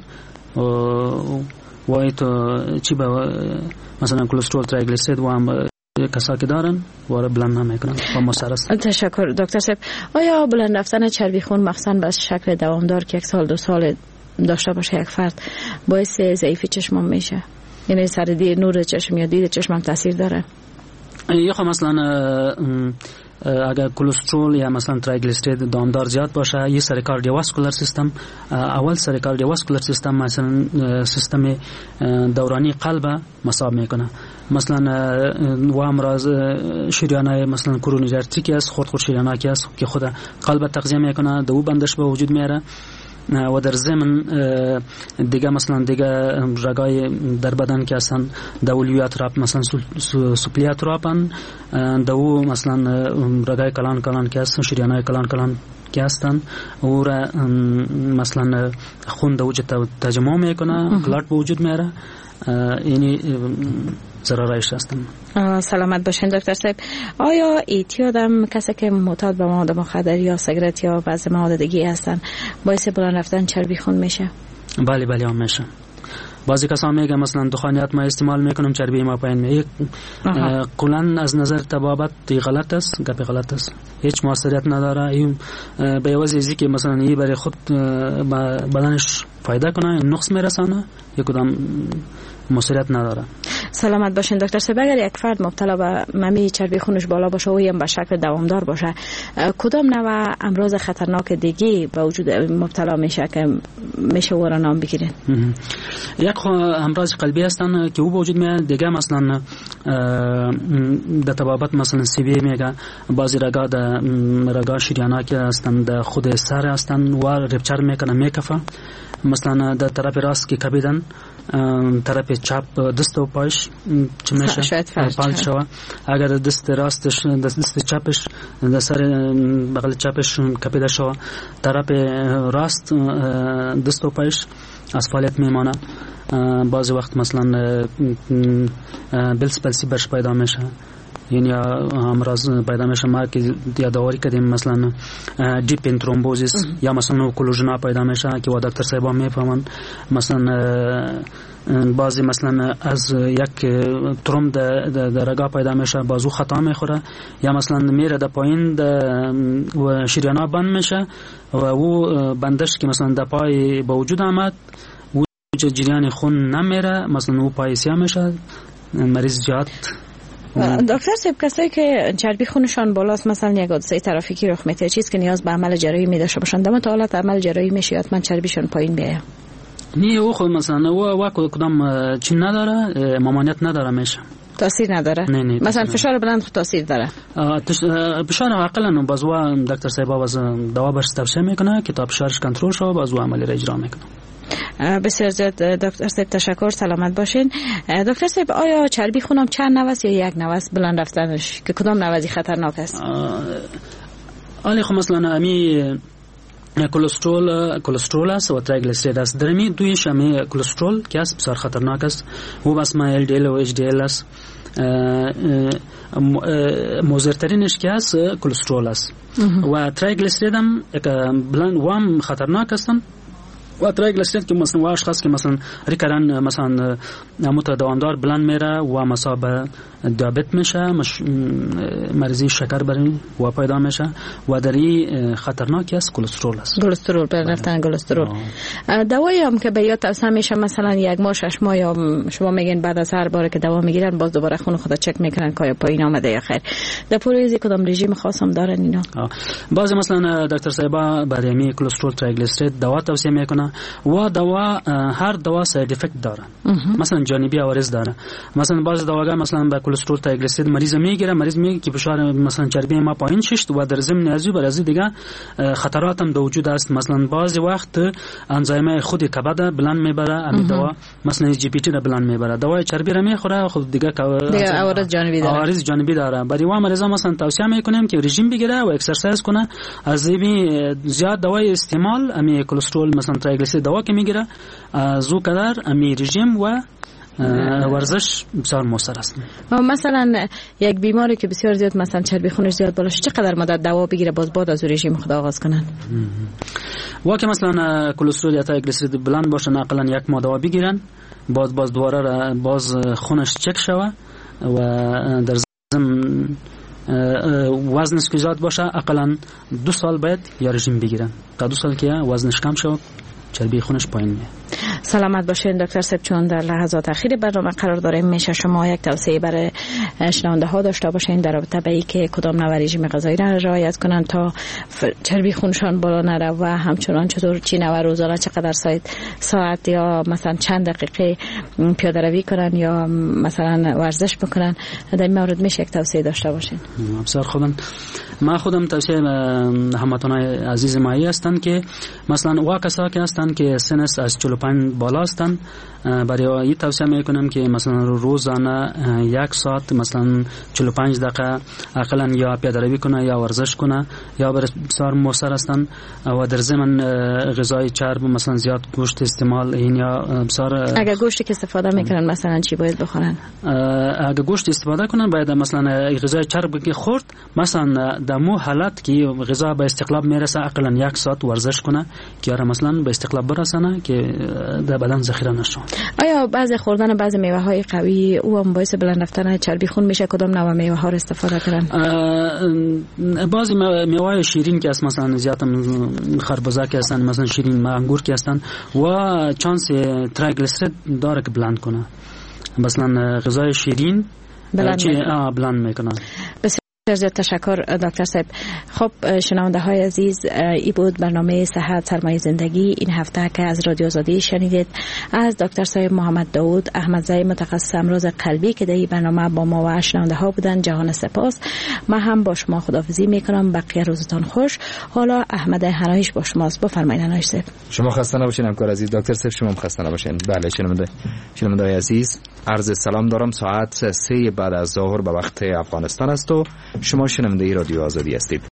و ایتو چی با مثلا کلسترول تریگلیسیرید و هم کسایی که دارن واره بلند نمیکنن و مضر است. تشکر دکتر صاحب. آیا بلند رفتن چربی خون مخصوصا به شکل دوامدار که یک سال دو سال داشته باشه یک فرد باعث ضعیفی چشم میشه؟ یعنی سردی نور چشم یا دید چشم هم تاثیر داره؟ یا خب مثلا اگر کلسترول یا مثلا تریگلیسیرید دامدار زیاد باشه یه سر کاردیوواسکولار سیستم اول سر کاردیوواسکولار سیستم مثلا سیستم دورانی قلب مصاب میکنه، مثلا و امراض شریانه مثلا کرونری آرتریتی است، خرد خرد شریانه که است که خود قلب تغذیه میکنه دو بندش به وجود میاره و در ضمن دیگه مثلا دیگه رگای در بدن که هستن دولیات راب مثلا سوپلیات رابن دو مثلا رگای کلان کلان که هستن شریانه کلان کلان که هستن او را مثلا خون دو وجود تجمع میکنه کلات به وجود میاره، یعنی ضررش هستن. سلامت باشین دکتر صاحب. آیا اعتیادم کسی که معتاد به مواد مخدر یا سیگارت یا بعضی مواد دیگه هستن باعث بلند رفتن چربی خون میشه؟ بله بله هم میشه. بعضی کسان میگن مثلا دخانیات ما استعمال میکنم چربی ما پایین میاد. کلا از نظر طبابت غلط است، گپ غلط است، هیچ موثریت نداره. این به وجه ازی که مثلا این برای خود بدنش فایده کنه نقص میرسانه، یک کدام موثریت نداره. سلامت باشین دکتر صاحب. اگر یک فرد مبتلا به ممی چربی خونش بالا باشه و هم به شکل دوامدار باشه، کدام نوع امراض خطرناک دیگه به وجود مبتلا میشه که میشه او را نام بگیرین؟ یک امراض قلبی هستن که او به وجود میاد، دیگه مثلا در طبابت مثلا سی بی میگه، بعضی رگا در رگا شریانک هستن در خود سر هستن و رپچر میکنه میکفه. مثلا در طرف راست که کبیدن، طرف چپ دست و پایش چه میشه پالت شوه. اگر دست راستش دست چپش در سر بغل چپش کبیده شوه، طرف راست دست و پایش از فعالیت میمانه. بعضی وقت مثلا بلس پلسی برش پیدا میشه، یعنی امراض پیدا میشه ما که یادآوری کردیم، مثلا دیپ این ترومبوزیس یا مثلا کلوژنا پیدا میشه که و دکتر صاحب میفهمن. مثلا بعضی مثلا از یک تروم در رگا پیدا میشه، بازو خطا میخوره، یا مثلا میره در پایین و شریانا بند میشه و او بندش که مثلا در پای با وجود آمد و جریان خون نمیره، مثلا او پایسیا میشه، مریض زیاد. دکتر صاحب کسایی که چربی خونشان بالاست، مثلا یک حادثه ترافیکی رخ میده، چیز که نیاز به عمل جراحی میداشته باشن، در تا حالت عمل جراحی میشه حتما چربیشون پایین بیاد؟ نه، او خود مثلا او وا کدام چین نداره، ممانعت نداره، میشه تاثیر نداره. نه نه مثلا فشار بلند خود تاثیر داره. فشار عقلا بازوا دکتر صاحب باز دوا برش توصیه میکنه که تا فشارش کنترل شه بازوا عملی را اجرا میکنه. بسیار زیاد دکتر صاحب تشکر، سلامت باشین. دکتر صاحب آیا چربی خونم چند نوع است یا یک نوع است بلند رفتنش، که کدام نوعی خطرناک است؟ آلی خب مثلا امی کلسترول کلسترول است و تریگلیسیرید است. در می دویش امی کلسترول که است بسیار خطرناک است، و بس ما ال دی ال و اچ دی ال است. مضرترینش که است کلسترول است و تریگلیسیرید هم بلند و هم خطرناک هستند. و تریگلیسیرید که مثلا واش خاص که مثلا ریکرن مثلا متداومدار بلند میره و مصاب دیابت میشه، مریضی شکر برین و پیدا میشه و دری خطرناکی است کلسترول است. کلسترول بلند رفتن کلسترول. دوایی هم که به یاد توصیه میشه مثلا یک ماه شش ماه یا شما میگین بعد از هر بار که دوا میگیرن باز دوباره خون خود چک میکنن که آیا پایین آمده یا خیر. در پرویزی کدام رژیم خاص هم دارن اینا؟ بعضی مثلا دکتر صاحبا برای می کلسترول تریگلیسیرید دوا توصیه میکنه و دوا هر دوا ساید افکت داره، مثلا جانبی عوارض داره. مثلا بعضی دواها مثلا با کلسترول تریگلیسیرید مریض میگیره، مریض میگه که فشار مثلا چربی ما پایین ششت و در ضمن ازی بر ازی دیگه خطرات هم وجود است. مثلا بعضی وقت انزیم خود کبد بلند میبره، همین دوا مثلا جی پی تی را بلند میبره، دوای چربی را میخوره، خود دیگه عوارض جانبی داره. عوارض جانبی داره. برای و مریضا مثلا توصیه میکنیم که رژیم بگیره و اکسرسایز کنه. از این زیاد دوای استعمال امی کلسترول مثلا تریگلیسیرید دوا که میگیره زو قدر امی رژیم و ورزش بسیار موثر است. مثلا یک بیماری که بسیار زیاد مثلا چربی خونش زیاد بالاشه چقدر مدت دوا بگیره باز بعد از رژیم خود آغاز کنن؟ و که مثلا کلسترول یا تریگلیسیرید بلند باشه اقلا یک ماه دوا بگیرن، باز باز دوباره باز خونش چک شوه و در ضمن وزنش که زیاد باشه اقلا دو سال باید یا رژیم بگیرن تا دو سال که وزنش کم شود چربی خونش پایین میاد. سلامت باشین دکتر صاحب. چون در لحظات اخیر برنامه قرار داریم میشه شما یک توصیه برای شنونده ها داشته باشین در رابطه با اینکه کدام نوع رژیم غذایی را رعایت کنن تا چربی خونشان بالا نره و همچنان چطور چی نوع روزانه چقدر ساعت ساعت یا مثلا چند دقیقه پیاده روی کنن یا مثلا ورزش بکنن. در این مورد میشه یک توصیه داشته باشین؟ بسیار خودم ما خودم توصیه هموطنان عزیز ما هستند که مثلا وا کسایی که هستند که سنش از چهل و پنج بالا هستند، برای این توصیه میکنم که مثلا روزانه یک ساعت مثلا چهل و پنج دقیقه اقلا یا پیاده روی کنه یا ورزش کنه یا بسیار موثر هستند. و در ضمن غذای چرب مثلا زیاد گوشت استعمال این یا بسیار. اگر گوشتی که استفاده میکنن مثلا چی باید بخورن؟ اگر گوشت استفاده کنن باید مثلا غذای چرب که خورد مثلا در مو حالت که غذا به استقلاب میرسه اقلا یک ساعت ورزش کنه که مثلا به استقلاب استقلال برسانه که در بدن ذخیره نشه. آیا بعضی خوردن بعضی میوه های قوی او هم باعث بلند رفتن چربی خون میشه؟ کدام نوع میوه ها رو استفاده کنن؟ بعضی میوه های شیرین که است، مثلا زیاد خربزه که هستن، مثلا شیرین انگور که هستن و چانس تریگلیسیرید داره که بلند کنه. مثلا غذای شیرین بلند میکنه. بلند میکنه. بسیار تشکر دکتر صاحب. خب شنونده های عزیز، ای بود برنامه صحت سرمایه زندگی این هفته که از رادیو آزادی شنیدید از دکتر صاحب محمد داود احمدزی متخصص امراض قلبی که در این برنامه با ما و شنونده ها بودن. جهان سپاس. من هم با شما خداحافظی میکنم. بقیه روزتان خوش. حالا احمد هنایش با شماست. بفرمایید هنایش صاحب. شما خسته نباشین همکار عزیز. دکتر صاحب شما هم خسته نباشین. بله شنونده شنونده عزیز، عرض سلام دارم. ساعت سه بعد از ظهر به وقت افغانستان است و شما شنونده رادیو آزادی هستید.